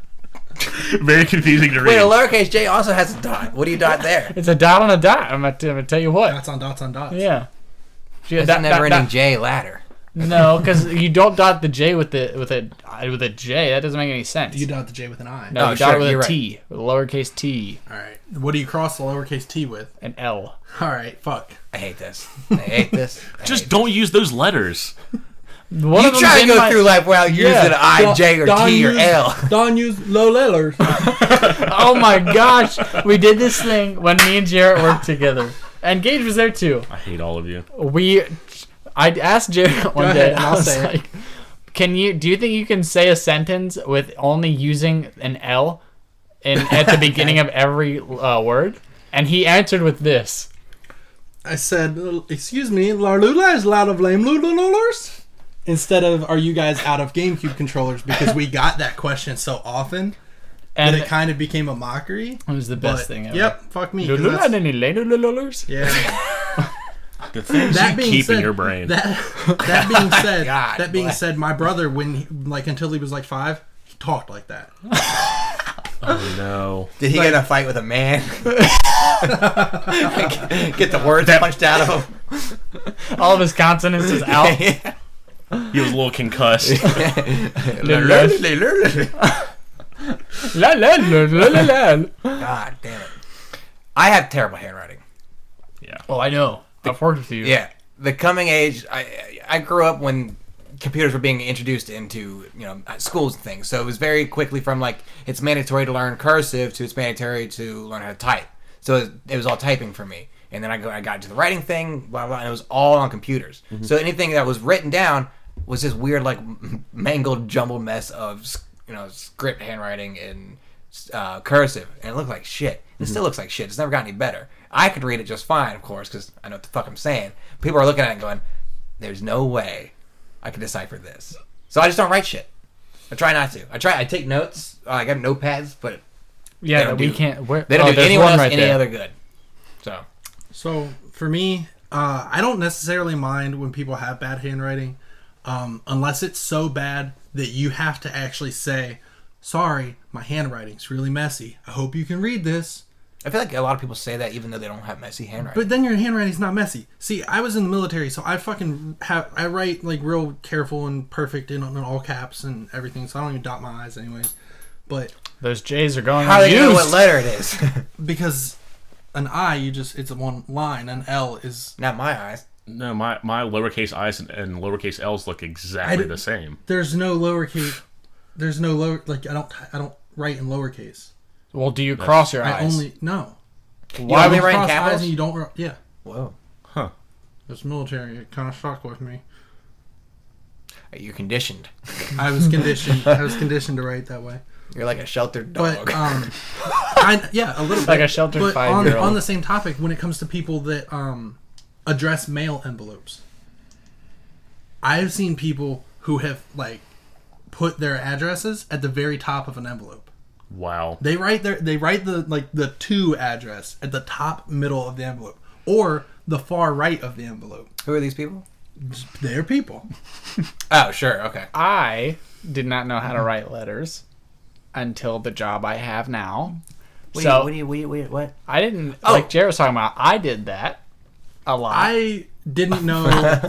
Very confusing to read. Wait, a lowercase j also has a dot. What do you dot there? It's a dot on a dot. I'm gonna tell you what. Dots on dots on dots. Yeah. It's a never-ending J ladder. No, because you don't dot the J with a J. That doesn't make any sense. You dot the J with an I. No, Oh, you dot sure, it with you're a right. T, with a lowercase t, All right. What do you cross the lowercase t with? an L. All right. Fuck. I hate this. I hate this. I Just hate don't use those letters. One You of them's try to in go my- through life without using I, J, or T, or L. Don't use low letters. Oh my gosh, we did this thing when me and Jarrett worked together, and Gage was there too. I hate all of you. I asked Jarrett one Go day. ahead, and I I'll was say it. like, do you think you can say a sentence with only using an L at the beginning of every word? And he answered with this. I said, "Excuse me, Larlula is out of lame lulululers." Instead of, "Are you guys out of GameCube controllers?" Because we got that question so often And that it kind of became a mockery. it was the But, best thing ever. Yep. Fuck me. 'cause Lulula that's- and any later lululers? Yeah. The things That you being keep said, in your brain. That being said, God bless. my brother, when until he was like 5, he talked like that. Oh no. Did he get in a fight with a man? Get the words punched out of him. All of his consonants is out. Yeah. He was a little concussed. La la la la la la. God damn it. I have terrible handwriting. Well, I know. I've worked with you. Yeah. The coming age, I grew up when computers were being introduced into, schools and things. So it was very quickly from like, it's mandatory to learn cursive to it's mandatory to learn how to type. So it was all typing for me. And then I got into the writing thing, blah, blah, and it was all on computers. Mm-hmm. So anything that was written down was this weird, like, mangled, jumbled mess of, script handwriting and cursive. And it looked like shit. It still looks like shit. It's never gotten any better. I could read it just fine, of course, because I know what the fuck I'm saying. People are looking at it and going, there's no way I can decipher this. So I just don't write shit. I try not to. I take notes. I got notepads, but Yeah, we can't. They don't do anyone else any other good. So for me, I don't necessarily mind when people have bad handwriting, unless it's so bad that you have to actually say, sorry, my handwriting's really messy. I hope you can read this. I feel like a lot of people say that even though they don't have messy handwriting. But then your handwriting's not messy. See, I was in the military, so I write like real careful and perfect in all caps and everything, so I don't even dot my I's anyways. But those J's are going how do you know unused. what letter it is? Because an I, it's a one line. An L is... Not my eyes. No, my lowercase i's and lowercase l's look exactly the same. There's no lowercase... There's no lower... Like, I don't write in lowercase. Well, do you cross your eyes? No. Why are we writing cross capitals? eyes and you don't... Yeah. Whoa. Huh. It's military. It kind of stuck with me. You're conditioned. I was conditioned. I was conditioned to write that way. You're like a sheltered dog. But a little bit. Like a sheltered but 5-year-old. on the same topic, when it comes to people that address mail envelopes, I've seen people who have like put their addresses at the very top of an envelope. Wow. They write the to address at the top middle of the envelope or the far right of the envelope. Who are these people? They're people. Oh, sure. Okay. I did not know how to write letters until the job I have now. What? I didn't, like Jared was talking about, I did that a lot. I didn't know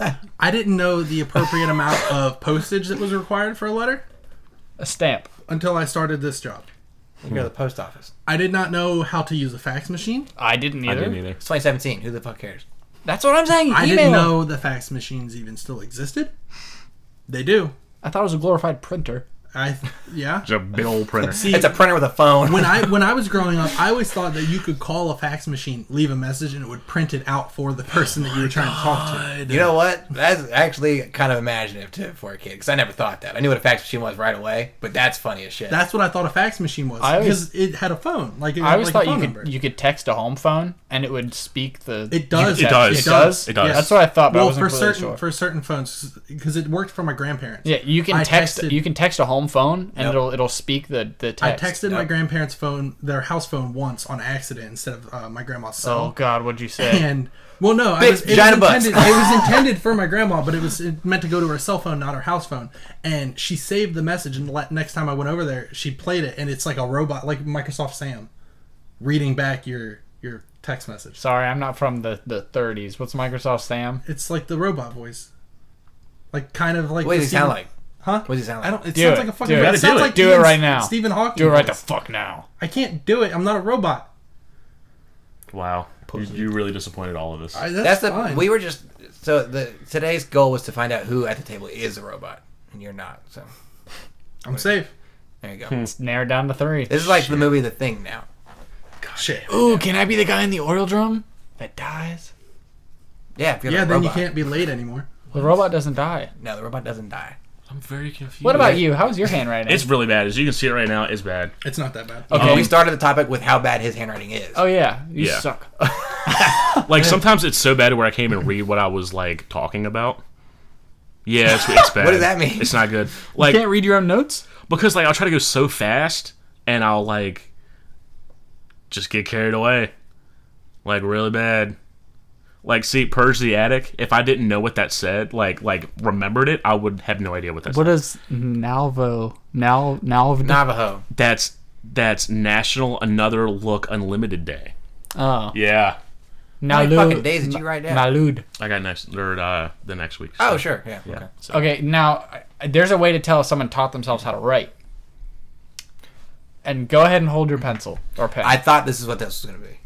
the appropriate amount of postage that was required for a letter A stamp. until I started this job. You go to the post office. I did not know how to use a fax machine. I didn't either. I didn't either. It's 2017. Who the fuck cares? That's what I'm saying. I Email. didn't know the fax machines even still existed. They do. I thought it was a glorified printer. Yeah. It's a big old printer. See, It's a printer with a phone. when I was growing up, I always thought that you could call a fax machine, leave a message, and it would print it out for the person that you were trying to talk to. You know what? That's actually kind of imaginative too for a kid because I never thought that. I knew what a fax machine was right away, but that's funny as shit. That's what I thought a fax machine was because it had a phone. Like it I always like thought a phone number. you could text a home phone and it would speak the. It does. It does. It does. It does. Yes. That's what I thought, but I Well, wasn't for completely certain sure. for certain phones, because it worked for my grandparents. Yeah, you can I text. texted- You can text a home phone and Yep. it'll speak the text. I texted my Yep. grandparents' phone, their house phone, once on accident instead of my grandma's Oh cell. God, what'd you say? And well, no, Big it vagina butts. it was intended for my grandma, but it meant to go to her cell phone, not her house phone. And she saved the message, and next time I went over there, she played it, and it's like a robot, like Microsoft Sam, reading back your text message. Sorry, I'm not from the 30s. What's Microsoft Sam? It's like the robot voice, like kind of like. What does the he sound Stephen- like? Huh? What does he sound like? I don't. It Do sounds it. like a fucking. Do it. It sounds like Do it Stephen- right now. Stephen Hawking. Do it right the voice. fuck now. I can't do it. I'm not a robot. Wow. You really disappointed all of us. That's the. fine. We were just today's goal was to find out who at the table is a robot, and you're not. So I'm safe. there you go. It's narrowed down to 3. This is like the movie The Thing now. Shit. Ooh, can I be the guy in the oil drum that dies? Yeah, if you're Yeah, the then robot. you can't be late anymore. The robot doesn't die. No, the robot doesn't die. I'm very confused. What about you? How's your handwriting? It's really bad. As you can see it right now, it's bad. It's not that bad. Okay. We started the topic with how bad his handwriting is. Oh yeah, you Yeah. suck. Like, sometimes it's so bad where I can't even read what I was, like, talking about. Yeah, it's bad. What does that mean? It's not good. You Like, can't read your own notes. because, like, I'll try to go so fast, and I'll, like, just get carried away. Like, really bad. Like, see, Purge the Attic. If I didn't know what that said, like remembered it, I would have no idea what that What said. is Navajo? Navajo. That's National Another Look Unlimited Day. Oh. Yeah. How many fucking days did you write down? Malud. I got the next week. Oh, sure. Yeah. Yeah. Okay. So. Okay, now there's a way to tell if someone taught themselves how to write. And go ahead and hold your pencil or pen. I thought this is what this was going to be.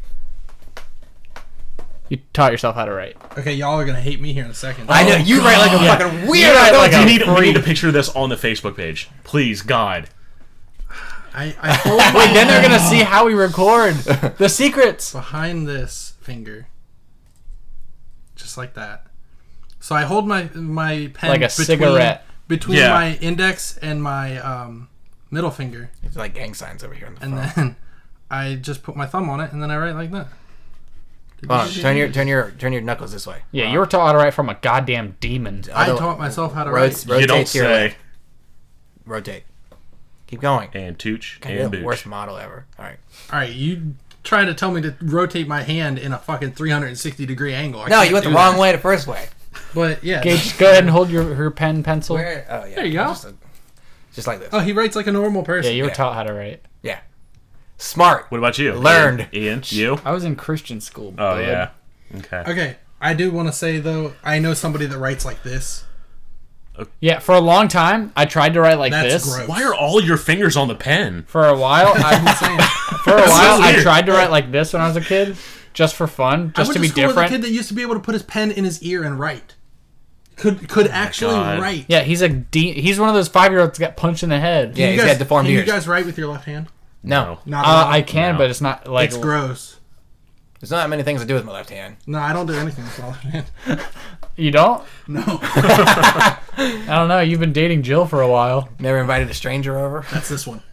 You taught yourself how to write. Okay, y'all are gonna hate me here in a second. I know. You write like a fucking weirdo. write don't like you? a- We need to picture this on the Facebook page, please, God. I hold my Wait, then they're gonna see how we record the secrets. behind this finger, just like that. So I hold my pen Like a cigarette. between Yeah. my index and my middle finger, It's like gang signs over here on the and phone. then I just put my thumb on it, and then I write like that. Turn your knuckles this way. Yeah, you were taught how to write from a goddamn demon. I Other- taught myself how to Rotates- write. You don't rotate to your say. left. Rotate. Keep going. And Tooch God, you're and the Booch. worst model ever. All right. All right, you trying to tell me to rotate my hand in a fucking 360-degree angle? I No, can't you went the do wrong that. way the first way. But yeah. Gage, go ahead and hold your pen pencil. Where? Oh, yeah. There you go. Just like this. Oh, he writes like a normal Yeah, person. you were Yeah. taught how to write. Yeah. Smart. What about you? Learned. Ian, you? I was in Christian school. Oh, bud. yeah. Okay. Okay, I do want to say though, I know somebody that writes like this. Yeah, for a long time, I tried to write like That's this. gross. Why are all your fingers on the pen? For a while, I'm saying. I weird. tried to write like this when I was a kid, just for fun, I just went to be school with a different. kid that used to be able to put his pen in his ear and write. Could actually God. write. Yeah, he's he's one of those 5-year-olds that got punched in the head. Yeah, You he's guys, got deformed can you ears. guys write with your left hand? No. Not at all? I can, No. but it's not like It's gross. There's not that many things to do with my left hand. No, I don't do anything with my left hand. you don't. No, I don't know. You've been dating Jill for a while. Never invited a stranger over. that's this one.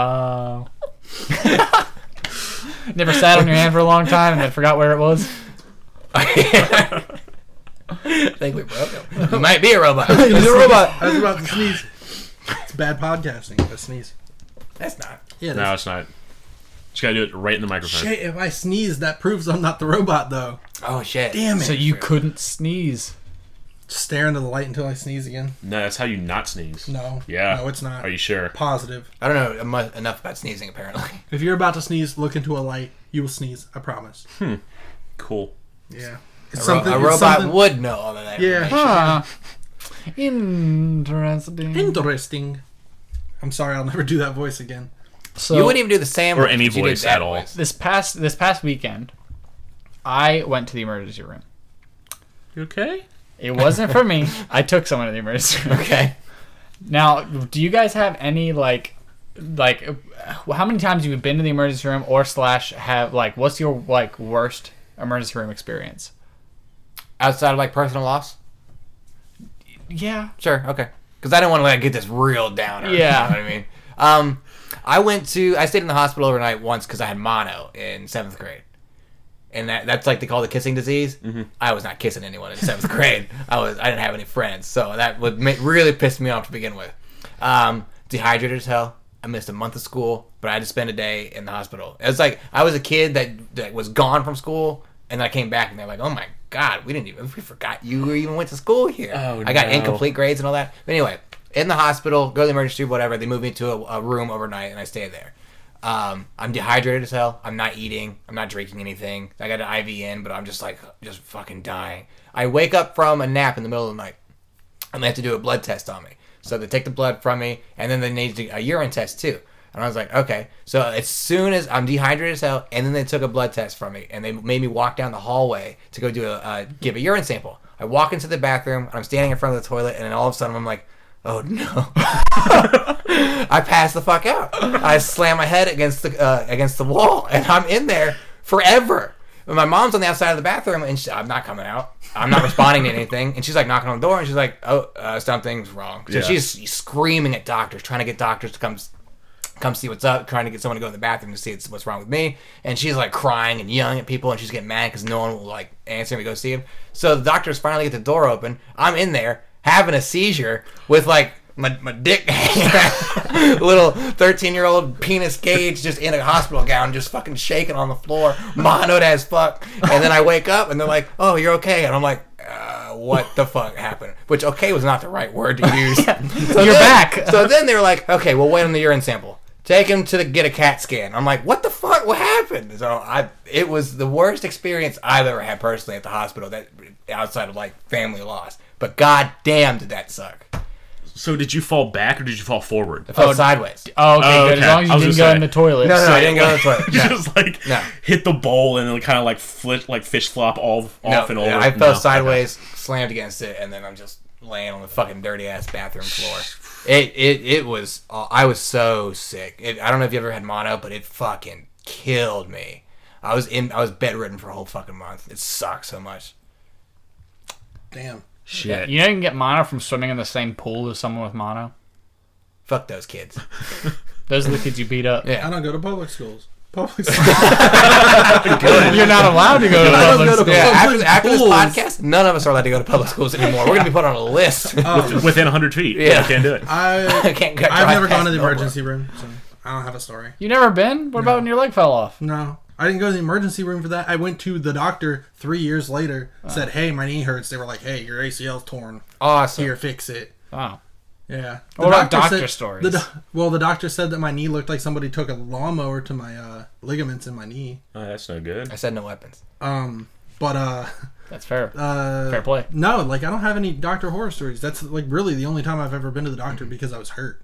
Never sat on your hand for a long time and then forgot where it was. I think we broke him. You might be a robot. He's a robot. I was about to sneeze. It's bad podcasting if I sneeze. That's not. Yeah, No, it's not. Just gotta do it right in the microphone. Shit, if I sneeze, that proves I'm not the robot though. Oh, shit. Damn it. So you couldn't sneeze. Just stare into the light until I sneeze again. No, that's how you not sneeze. No. Yeah. No, it's not. Are you sure? Positive. I don't know enough about sneezing, apparently. If you're about to sneeze, look into a light. You will sneeze. I promise. Cool. Yeah. It's A something. it's robot something- would know all of that. Yeah. information. Huh. Interesting. Interesting. I'm sorry, I'll never do that voice again. So You wouldn't even do the Sam Or voice, any but you did voice that at all. voice. this past weekend, I went to the emergency room. You okay? It wasn't for me. I took someone to the emergency room. Okay. Now, do you guys have any like how many times have you been to the emergency room or / have like what's your like worst emergency room experience? Outside of like personal loss? Yeah. Sure, okay. Because I didn't want to like get this real downer. Yeah. You know what I mean? I stayed in the hospital overnight once because I had mono in 7th grade. And that's like they call the kissing disease. Mm-hmm. I was not kissing anyone in 7th grade. I didn't have any friends, so that would really piss me off to begin with. Dehydrated as hell. I missed a month of school, but I had to spend a day in the hospital. It was like I was a kid that was gone from school, and then I came back, and they're like, "Oh my god, we forgot you even went to school here." Oh, I got no. incomplete grades and all that. But anyway, in the hospital, go to the emergency room, whatever. They moved me to a room overnight, and I stayed there. I'm dehydrated as hell. I'm not eating. I'm not drinking anything. I got an IV in, but I'm just fucking dying. I wake up from a nap in the middle of the night, and they have to do a blood test on me. So they take the blood from me, and then they need a urine test too. And I was like, okay. So as soon as I'm dehydrated as hell, and then they took a blood test from me, and they made me walk down the hallway to go give a urine sample. I walk into the bathroom, and I'm standing in front of the toilet, and then all of a sudden I'm like, oh no. I passed the fuck out. I slam my head against the wall, and I'm in there forever. And my mom's on the outside of the bathroom, and I'm not coming out. I'm not responding to anything. And she's like knocking on the door, and she's like, "Oh, something's wrong." So Yeah. she's screaming at doctors, trying to get doctors to come see what's up, trying to get someone to go in the bathroom to see what's wrong with me. And she's like crying and yelling at people, and she's getting mad because no one will like answer me to go see him. So the doctors finally get the door open. I'm in there having a seizure with like my dick, little 13-year-old penis Gage just in a hospital gown, just fucking shaking on the floor, monoed as fuck. And then I wake up and they're like, "Oh, you're okay," and I'm like, "What the fuck happened?" Which okay was not the right word to use. So You're back. So then they were like, "Okay, we'll wait on the urine sample. Take him to get a CAT scan." I'm like, "What the fuck? What happened?" So it was the worst experience I've ever had personally at the hospital, that outside of like family loss. But god damn, did that suck. So did you fall back or did you fall forward? I fell sideways. Oh, okay, good. As long as I you was didn't go gonna in say. the toilet. No, So- I didn't go to the toilet. You No. just like No. hit the bowl and then kind of like fish flop off and over. I fell No. sideways, slammed against it, and then I'm just laying on the fucking dirty ass bathroom floor. It was. I was so sick. I don't know if you ever had mono, but it fucking killed me. I was bedridden for a whole fucking month. It sucked so much. Damn. Shit. You know you can get mono from swimming in the same pool as someone with mono? Fuck those kids. Those are the kids you beat up. Yeah. I don't go to public schools. Public schools. You're not allowed to go to I don't public go to school. Yeah, public after this schools. podcast, none of us are allowed to go to public schools anymore. We're gonna be put on a list. Within 100 feet. Yeah. I can't do it. I can't go. I've never gone to the Nowhere. emergency room, so I don't have a story. You never been? What about when your leg fell off? No. I didn't go to the emergency room for that. I went to the doctor 3 years later, said, "Hey, my knee hurts." They were like, "Hey, your ACL's torn. Awesome. Here, fix it." Wow. Yeah. What about doctor said- stories? The doctor said that my knee looked like somebody took a lawnmower to my ligaments in my knee. Oh, that's no good. I said no weapons. But That's fair. Fair play. no, like I don't have any doctor horror stories. That's like really the only time I've ever been to the doctor because I was hurt.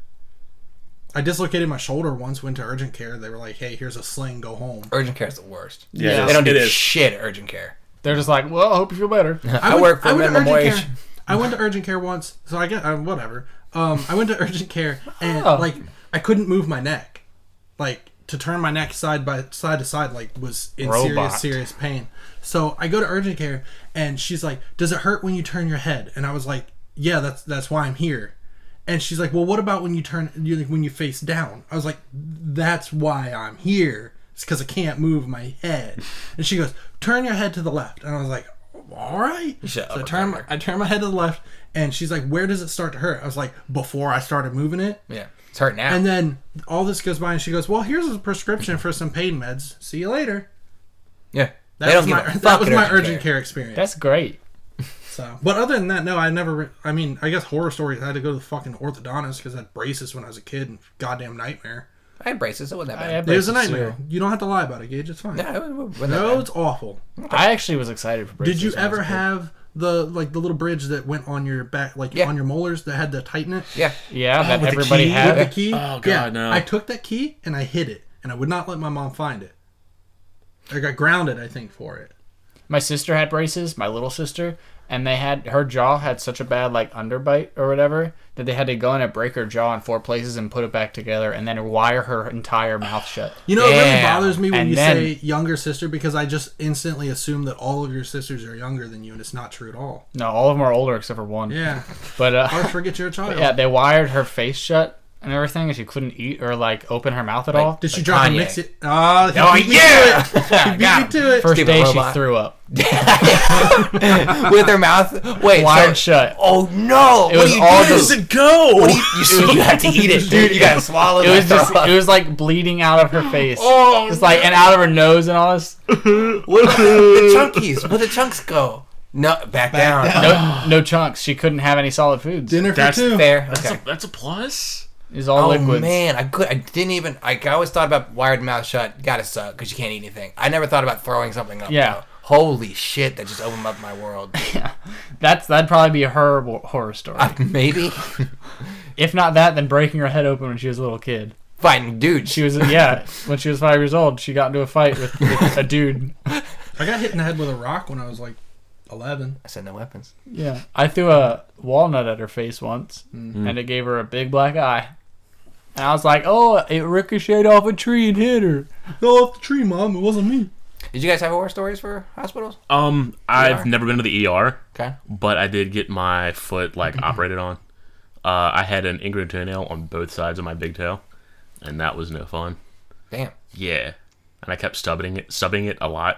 I dislocated my shoulder once, went to urgent care. They were like, "Hey, here's a sling, go home." Urgent care is the worst. Yeah. They don't it do is. shit at urgent care. They're just like, well, I hope you feel better. I work for went to minimum urgent wage. care. I went to urgent care once, so I get whatever. I went to urgent care and Oh. like I couldn't move my neck, like to turn my neck side to side, like was in Robot. serious pain. So I go to urgent care and she's like, "Does it hurt when you turn your head?" And I was like, "Yeah, that's why I'm here." And she's like, "Well, what about when you face down?" I was like, "That's why I'm here. It's because I can't move my head." And she goes, "Turn your head to the left." And I was like, "All right." Shut So up, I turn my head to the left, and she's like, "Where does it start to hurt?" I was like, "Before I started moving it." Yeah, it's hurting now. And then all this goes by, and she goes, "Well, here's a prescription for some pain meds. See you later." yeah, That they don't was give my a fuck that was at my urgent care experience. That's great. So, but other than that, no, I never. I mean, I guess horror stories. I had to go to the fucking orthodontist because I had braces when I was a kid. And goddamn nightmare. I had braces. It wasn't that I bad. had It was a braces, nightmare. too. You don't have to lie about it, Gage. It's fine. No, it wasn't that No, bad. it's awful. I actually was excited for braces. Did you when I was ever a kid. have the little bridge that went on your back, like Yeah. on your molars, that had to tighten it? Yeah, Yeah, that with the everybody key? had. With the key? Oh, God, yeah, no. I took that key and I hid it, and I would not let my mom find it. I got grounded, I think, for it. My sister had braces, my little sister, and her jaw had such a bad like underbite or whatever that they had to go in and break her jaw in 4 places and put it back together and then wire her entire mouth shut. You know, it really Damn. bothers me when And you then- say younger sister because I just instantly assume that all of your sisters are younger than you, and it's not true at all. No, all of them are older except for one. Yeah, But I forget you're a child. yeah, they wired her face shut and everything, and she couldn't eat or like open her mouth at all. Did she Like drop Kanye. a mix it? Oh, he Oh, beat me yeah! to it. He beat me Got to it. First Stupid day robot. she threw up. with her mouth. Wait, Wired so, shut. oh no! It What was do you all do? just- Where's it go? You had to eat it, dude. You gotta swallow It was that just throw up. it was like bleeding out of her face. Oh, It's like and out of her nose and all this. the chunkies. Where the chunks go? No, back down. No chunks. She couldn't have any solid foods. Dinner for That's two. Fair. That's, Okay. that's a plus. It was all Oh liquids. man, I didn't even. I always thought about wired mouth shut. Gotta suck because you can't eat anything. I never thought about throwing something up. Yeah. though. Holy shit! That just opened up my world. That'd probably be her horror story. Maybe If not that, then breaking her head open when she was a little kid. fighting dudes. She was when she was 5 years old, she got into a fight with a dude. I got hit in the head with a rock when I was like 11. I said no weapons. Yeah, I threw a walnut at her face once, and it gave her a big black eye. And I was like, "Oh, it ricocheted off a tree and hit her." Fell off the tree, Mom. It wasn't me. Did you guys have horror stories for hospitals? I've never been to the ER, Okay. but I did get my foot like operated on. I had an ingrown toenail on both sides of my big toe, and that was no fun. Damn. Yeah, and I kept stubbing it a lot.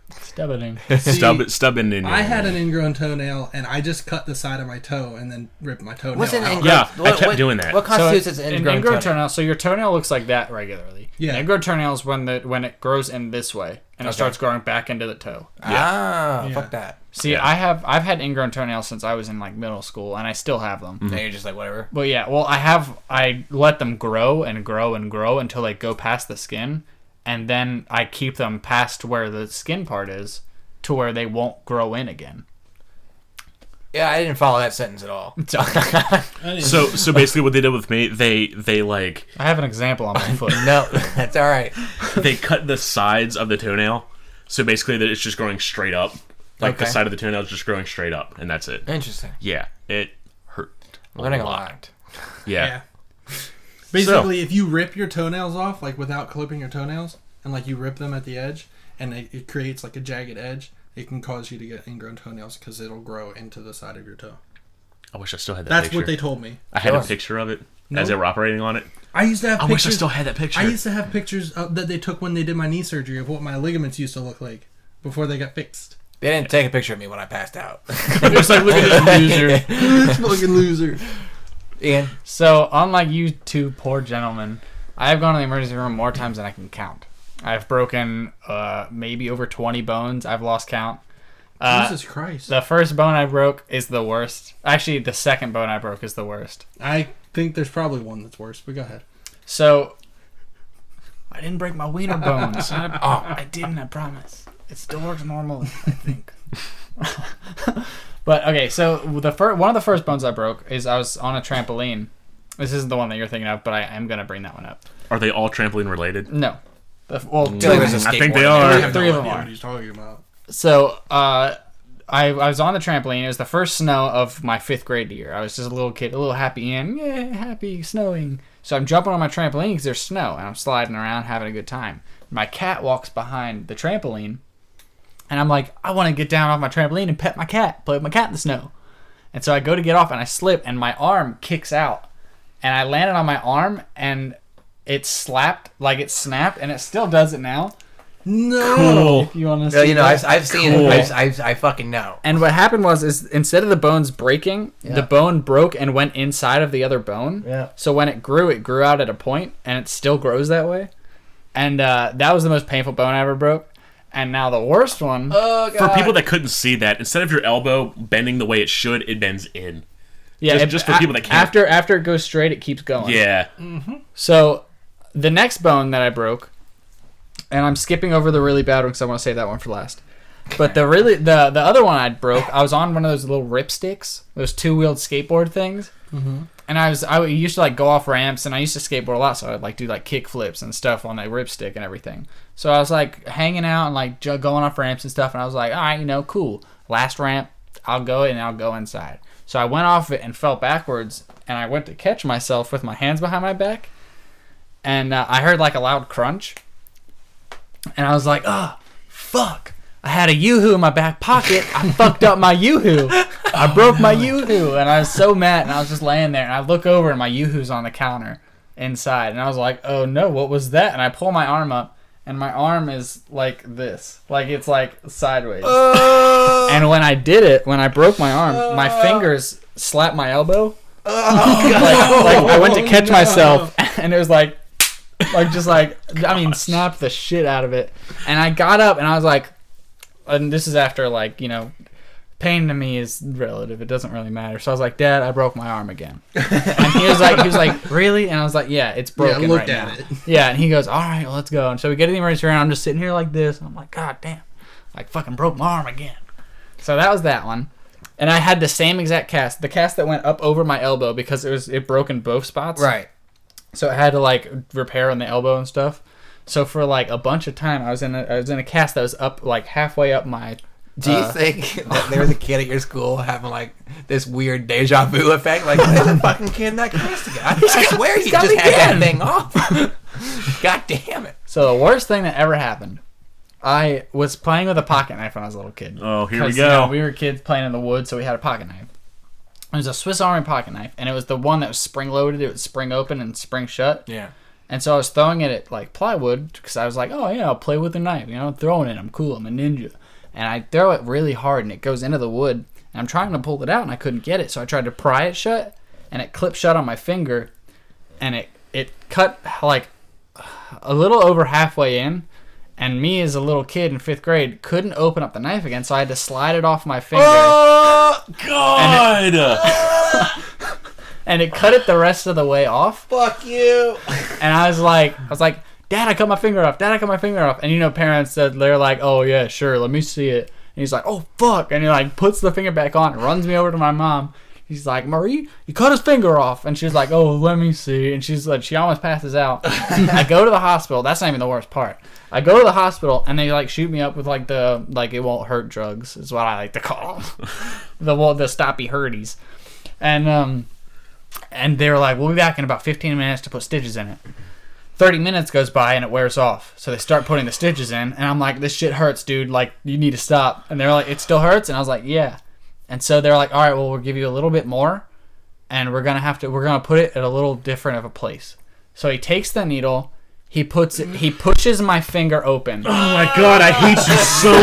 Stubborn. Stubbing in. I had an ingrown toenail, and I just cut the side of my toe and then ripped my toenail What's an out. ingrown? Yeah, I kept doing that. What constitutes as an ingrown toenail? toenail. So your toenail looks like that regularly. Yeah. An ingrown toenail is when it grows in this way and it starts growing back into the toe. Ah, Yeah. fuck that. See, Yeah. I've had ingrown toenails since I was in like middle school, and I still have them. Now you're just like whatever. But yeah, well, I let them grow and grow and grow until they go past the skin, and then I keep them past where the skin part is, to where they won't grow in again. Yeah, I didn't follow that sentence at all. So basically, what they did with me, they like I have an example on my foot. No, that's all right. they cut the sides of the toenail. So basically, that it's just growing straight up. Like the Okay. side of the toenail is just growing straight up, and that's it. Interesting. Yeah, it hurt. Learning a lot. lot. Yeah. Basically, if you rip your toenails off, like without clipping your toenails, and like you rip them at the edge, and it creates like a jagged edge, it can cause you to get ingrown toenails because it'll grow into the side of your toe. I wish I still had that That's picture. what they told me. I had a Sure. picture of it No. as they were operating on it. I used to have I pictures. wish I still had that picture. I used to have pictures that they took when they did my knee surgery of what my ligaments used to look like before they got fixed. They didn't take a picture of me when I passed out. Just like, look at this loser. This fucking loser. Ian, So, unlike you two poor gentlemen, I have gone to the emergency room more times than I can count. I've broken maybe over 20 bones. I've lost count. Jesus Christ. The first bone I broke is the worst. Actually, the second bone I broke is the worst. I think there's probably one that's worse, but go ahead. So, I didn't break my wiener bones. I didn't, I promise. It still works normally, I think. But, okay, so one of the first bones I broke is I was on a trampoline. This isn't the one that you're thinking of, but I am going to bring that one up. Are they all trampoline related? No. I feel like there's a I think they skateboard. are. I have Three of no them idea are. what he's talking about. So, I was on the trampoline. It was the first snow of my 5th grade year. I was just a little kid, a little happy Ian. Yeah, happy snowing. So I'm jumping on my trampoline because there's snow, and I'm sliding around having a good time. My cat walks behind the trampoline, and I'm like, I want to get down off my trampoline and pet my cat, play with my cat in the snow. And so I go to get off, and I slip, and my arm kicks out. And I landed on my arm, and it slapped, like it snapped, and it still does it now. No. Cool. If you want to see Well, you know, that. I've seen Cool. it. I fucking know. And what happened was, instead of the bones breaking, Yeah. the bone broke and went inside of the other bone. Yeah. So when it grew out at a point, and it still grows that way. And that was the most painful bone I ever broke. And now the worst one. Oh, For people that couldn't see that, instead of your elbow bending the way it should, it bends in. just for people that can't. After it goes straight, it keeps going. Yeah. So the next bone that I broke, and I'm skipping over the really bad one because I want to save that one for last. But the other one I broke, I was on one of those little ripsticks, those 2-wheeled skateboard things. Mm-hmm. And I used to like go off ramps, and I used to skateboard a lot, so I'd like do like kick flips and stuff on that ripstick and everything. So I was like hanging out and like going off ramps and stuff, and I was like, all right, cool. Last ramp, I'll go and I'll go inside. So I went off it and fell backwards, and I went to catch myself with my hands behind my back, and I heard like a loud crunch, and I was like, oh, fuck. I had a Yoo-hoo in my back pocket. I fucked up my Yoo-hoo. I broke my Yoo-hoo, and I was so mad, and I was just laying there, and I look over, and my Yoo-hoo's on the counter inside, and I was like, oh no, what was that? And I pull my arm up, and my arm is like this. Like, it's like sideways. And when I did it, when I broke my arm, my fingers slapped my elbow. Like I went to catch myself, and it was like snapped the shit out of it. And I got up, and I was like, and this is after pain to me is relative. It doesn't really matter. So I was like, Dad, I broke my arm again. And he was like, really? And I was like, yeah, it's broken Yeah, looked right at now. it. Yeah, and he goes, all right, well, let's go. And so we get to the emergency room. I'm just sitting here like this. And I'm like, God damn, like fucking broke my arm again. So that was that one. And I had the same exact cast, the cast that went up over my elbow because it broke in both spots. Right. So I had to like repair on the elbow and stuff. So for like a bunch of time, I was in a cast that was up like halfway up my. Do you think that there was a kid at your school having like this weird deja vu effect? Like, there's a fucking kid in that cast again. I swear he got just me had again. that thing off. God damn it. So the worst thing that ever happened, I was playing with a pocket knife when I was a little kid. Oh, here we 'Cause, go. we were kids playing in the woods, so we had a pocket knife. It was a Swiss Army pocket knife, and it was the one that was spring loaded. It would spring open and spring shut. Yeah. And so I was throwing it at like plywood because I was like, oh yeah, I'll play with a knife, throwing it. I'm cool. I'm a ninja. And I throw it really hard and it goes into the wood. And I'm trying to pull it out and I couldn't get it. So I tried to pry it shut and it clipped shut on my finger. And it cut like a little over halfway in. And me as a little kid in 5th grade couldn't open up the knife again. So I had to slide it off my finger. Oh, God! And it cut it the rest of the way off. Fuck you. And I was like, Dad, I cut my finger off. Dad, I cut my finger off. And parents they're like, oh yeah, sure, let me see it. And he's like, oh fuck. And he like puts the finger back on and runs me over to my mom. He's like, Marie, you cut his finger off. And she's like, oh, let me see. And she's like, she almost passes out. I go to the hospital. That's not even the worst part. I go to the hospital and they like shoot me up with like it won't hurt drugs is what I like to call them. the stoppy hurties. And they're like, we'll be back in about 15 minutes to put stitches in it. 30 minutes goes by and it wears off. So they start putting the stitches in. And I'm like, this shit hurts, dude. Like, you need to stop. And they're like, it still hurts? And I was like, yeah. And so they're like, all right, well, we'll give you a little bit more. And we're going to put it at a little different of a place. So he takes the needle. He pushes my finger open. Oh my God, I hate you so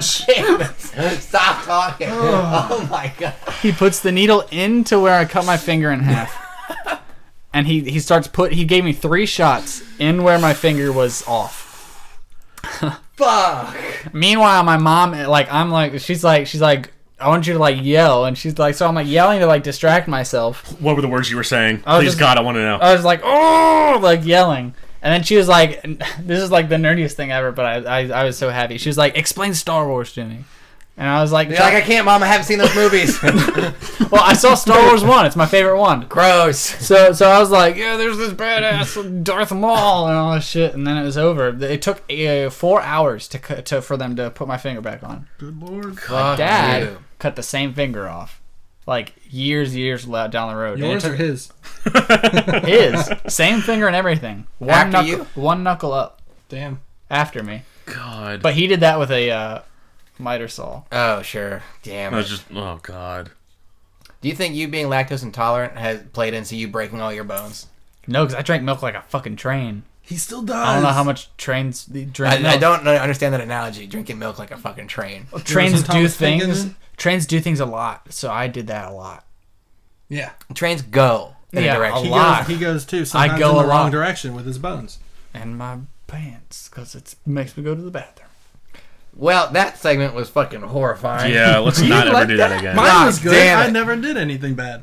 much. Stop talking. Oh my God. He puts the needle into where I cut my finger in half. And he gave me 3 shots in where my finger was off. Fuck. Meanwhile, my mom, she's like, I want you to like yell. And she's like, so I'm like yelling to like distract myself. What were the words you were saying? Please, God, I want to know. I was like, oh, like yelling. And then she was like, this is like the nerdiest thing ever, but I was so happy. She was like, explain Star Wars to me. And I was like, you're like, I can't, Mom. I haven't seen those movies. Well, I saw Star Wars 1. It's my favorite one. Gross. So I was like, yeah, there's this badass Darth Maul and all this shit. And then it was over. It took 4 hours for them to put my finger back on. Good Lord. My dad cut the same finger off. Like years down the road. Yours or his? His. Same finger and everything. One knuckle up. Damn. After me. God. But he did that with a miter saw. Oh, sure. Damn. Oh, God. Do you think you being lactose intolerant has played into you breaking all your bones? No, because I drank milk like a fucking train. He still does. I don't know how much trains drink milk. I don't understand that analogy. Drinking milk like a fucking train. Well, trains do things. Trains do things a lot, so I did that a lot. Yeah. Trains go in a direction. A lot. He goes too. Sometimes I go in the a wrong lot. direction with his bones. And my pants, because it makes me go to the bathroom. Well, that segment was fucking horrifying. Yeah, let's not ever do that again. Mine was good. damn it. I never did anything bad.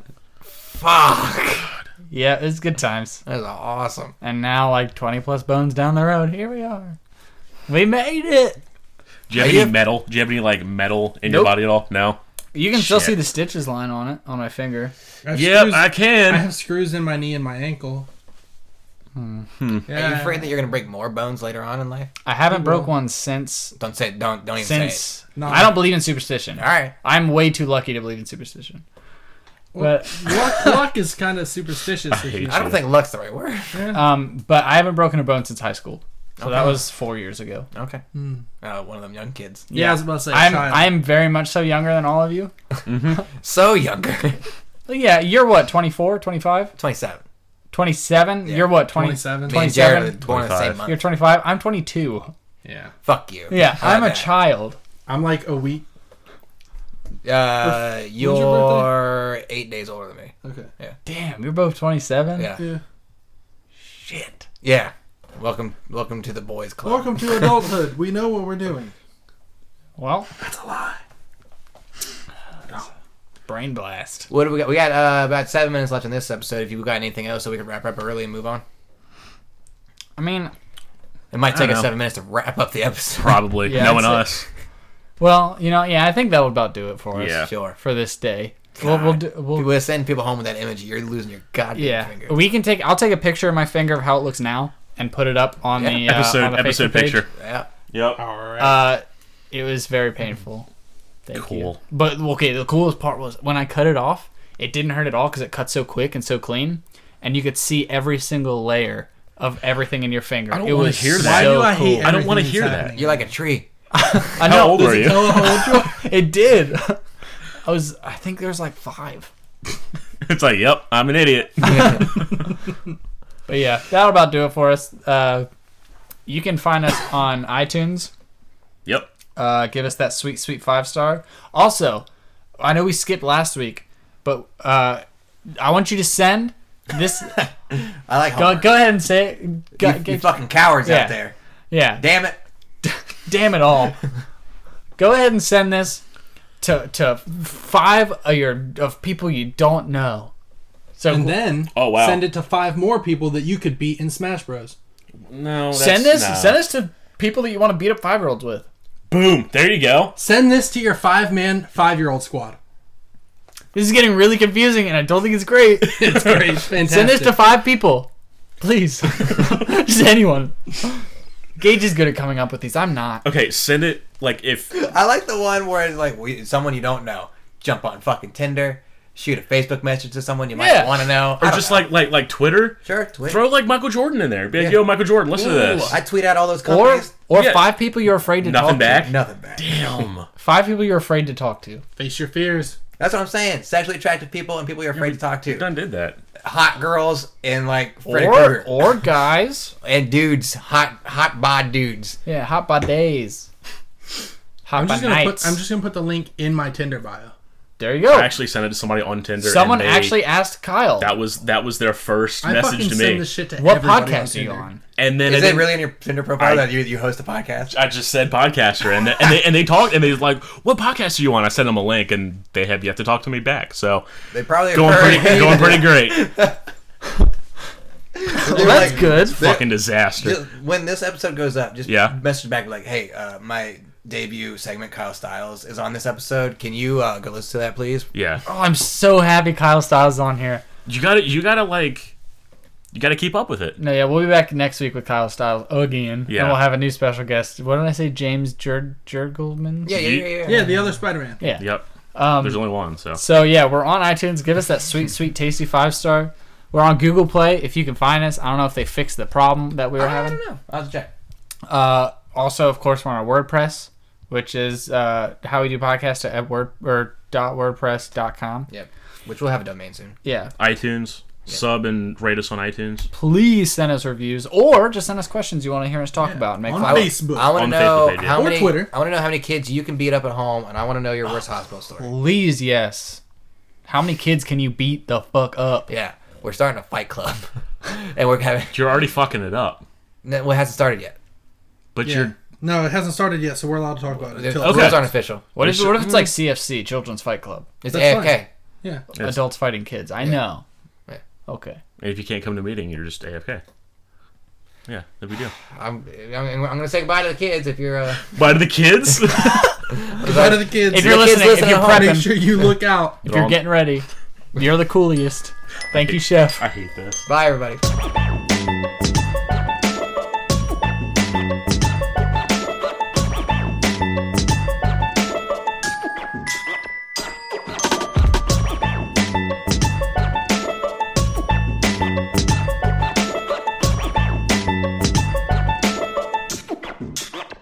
Fuck. Yeah, it's good times. That was awesome. And now, like 20 plus bones down the road, here we are. We made it. Do you have any metal? Do you have any like metal in your body at all? No. You can still see the stitches line on it on my finger. Yep, I can. I have screws in my knee and my ankle. Are you afraid that you're gonna break more bones later on in life? I haven't broke one since. Don't even say it. No. I don't believe in superstition. All right. I'm way too lucky to believe in superstition. But luck is kind of superstitious. I don't think luck's the right word. but I haven't broken a bone since high school. So that was 4 years ago. Okay. One of them young kids. Yeah, I was about to say. I'm very much so younger than all of you. So younger. Yeah, you're what? 24, 25, 27. 27. Yeah. You're what? 27. 27. Born in the same month. You're 25. I'm 22. Yeah. Fuck you. Yeah, I'm a child. I'm like a week. You're 8 days older than me. Okay. Yeah. Damn, you're both 27. Yeah. Shit. Yeah. Welcome to the boys club. Welcome to adulthood. We know what we're doing. Well, That's a lie. brain blast. What do we got? We got about 7 minutes left in this episode. If you got anything else, so we can wrap up early and move on. I mean, It might take us know. 7 minutes to wrap up the episode. Probably. Yeah, Knowing I'd us. well, I think that'll about do it for us. Yeah. Sure. For this day. God. We'll send people home with that image. You're losing your goddamn finger. I'll take a picture of my finger of how it looks now and put it up on the Episode on the Facebook picture. page. Yeah. Yep. All right. It was very painful. Thank Cool. you. But okay, the coolest part was when I cut it off. It didn't hurt at all because it cut so quick and so clean, and you could see every single layer of everything in your finger. I don't it wanna was hear so that. Why do I cool. hate I don't want to everything hear that's that. happening? You're like a tree. I know. How old were you? It did. I think there was like 5. It's like, yep, I'm an idiot. But yeah, that'll about do it for us. You can find us on iTunes. Yep. Give us that sweet 5-star. Also, I know we skipped last week, but I want you to send this. I like Homer. Go ahead and say it. You fucking cowards Yeah. out there. Yeah. Damn it. Damn it all. Go ahead and send this to 5 of people you don't know. So And then Oh, wow. send it to 5 more people that you could beat in Smash Bros. No. send this to people that you want to beat up 5-year-olds with. Boom. There you go. Send this to your 5-man, 5-year-old squad. This is getting really confusing, and I don't think it's great. It's great. It's fantastic. Send this to 5 people, please. Just anyone. Gage is good at coming up with these. I'm not. Okay, send it like if I like the one where it's like someone you don't know. Jump on fucking Tinder. Shoot a Facebook message to someone you might Yeah. want to know. or just like Twitter. Sure, tweet. Throw like Michael Jordan in there. Be like, Yeah. yo, Michael Jordan, listen to this. I tweet out all those Or companies. Yeah. 5 people you're afraid to Nothing talk back. Nothing bad. Damn. 5 people you're afraid to talk to. Face your fears. That's what I'm saying. Sexually attractive people and people you're afraid to talk to. Done did that. Hot girls and like Freddy Krueger. Or guys. And dudes. Hot bod dudes. Yeah, hot by days. Hot I'm by just gonna nights. put the link in my Tinder bio. There you go. I actually sent it to somebody on Tinder. Someone and actually asked Kyle, that was their first I message fucking to send me. this shit to what everybody podcast are you Tinder. on? And then Is it it really in your Tinder profile I- that you host a podcast? I just said podcaster, and they talked, and they was like, "What podcast are you on?" I sent them a link, and they have yet to talk to me back. So They probably have going heard- pretty great. Well, that's good. Fucking disaster. Just, when this episode goes up, just Yeah. message back like, "Hey, my debut segment, Kyle Styles, is on this episode. Can you go listen to that, please?" Yeah, Oh, I'm so happy Kyle Styles is on here. you gotta keep up with it. No, yeah, we'll be back next week with Kyle Styles again. Yeah. And we'll have a new special guest. What did I say? James Jurgelman? Yeah. Yeah, the other Spider-Man. Yeah. Yep. Um, There's only one, so So yeah, we're on iTunes. Give us that sweet, tasty 5-star. We're on Google Play if you can find us. I don't know if they fixed the problem that we were I having. don't know. I'll have to check. Also, of course, we're on our WordPress, which is how we do podcast at .wordpress.com. Yep. Which we'll have a domain soon. Yeah. iTunes, sub and rate us on iTunes. Please send us reviews or just send us questions you want to hear us talk about and make on fun. Facebook. I want to On the know Facebook page, yeah. how Or many. Twitter. I want to know how many kids you can beat up at home, and I want to know your worst hospital story. Please, yes. How many kids can you beat the fuck up? Yeah, we're starting a fight club, and we're having. You're already fucking it up, Well, it hasn't started yet. but Yeah. you're No, it hasn't started yet, so we're allowed to talk about it. The until rules Okay. aren't official. What if it's like CFC, Children's Fight Club? It's That's AFK. Yeah. Yes. Adults fighting kids. I know. Yeah. Okay. And if you can't come to a meeting, you're just AFK. Yeah, no big deal. I'm gonna say goodbye to the kids if you're. Bye to the kids. Goodbye to the kids. If you're kids listening, if listen you're at home, prepping, Make sure you look out. if you're getting ready, you're the coolest. Thank you, Chef. I hate this. Bye, everybody.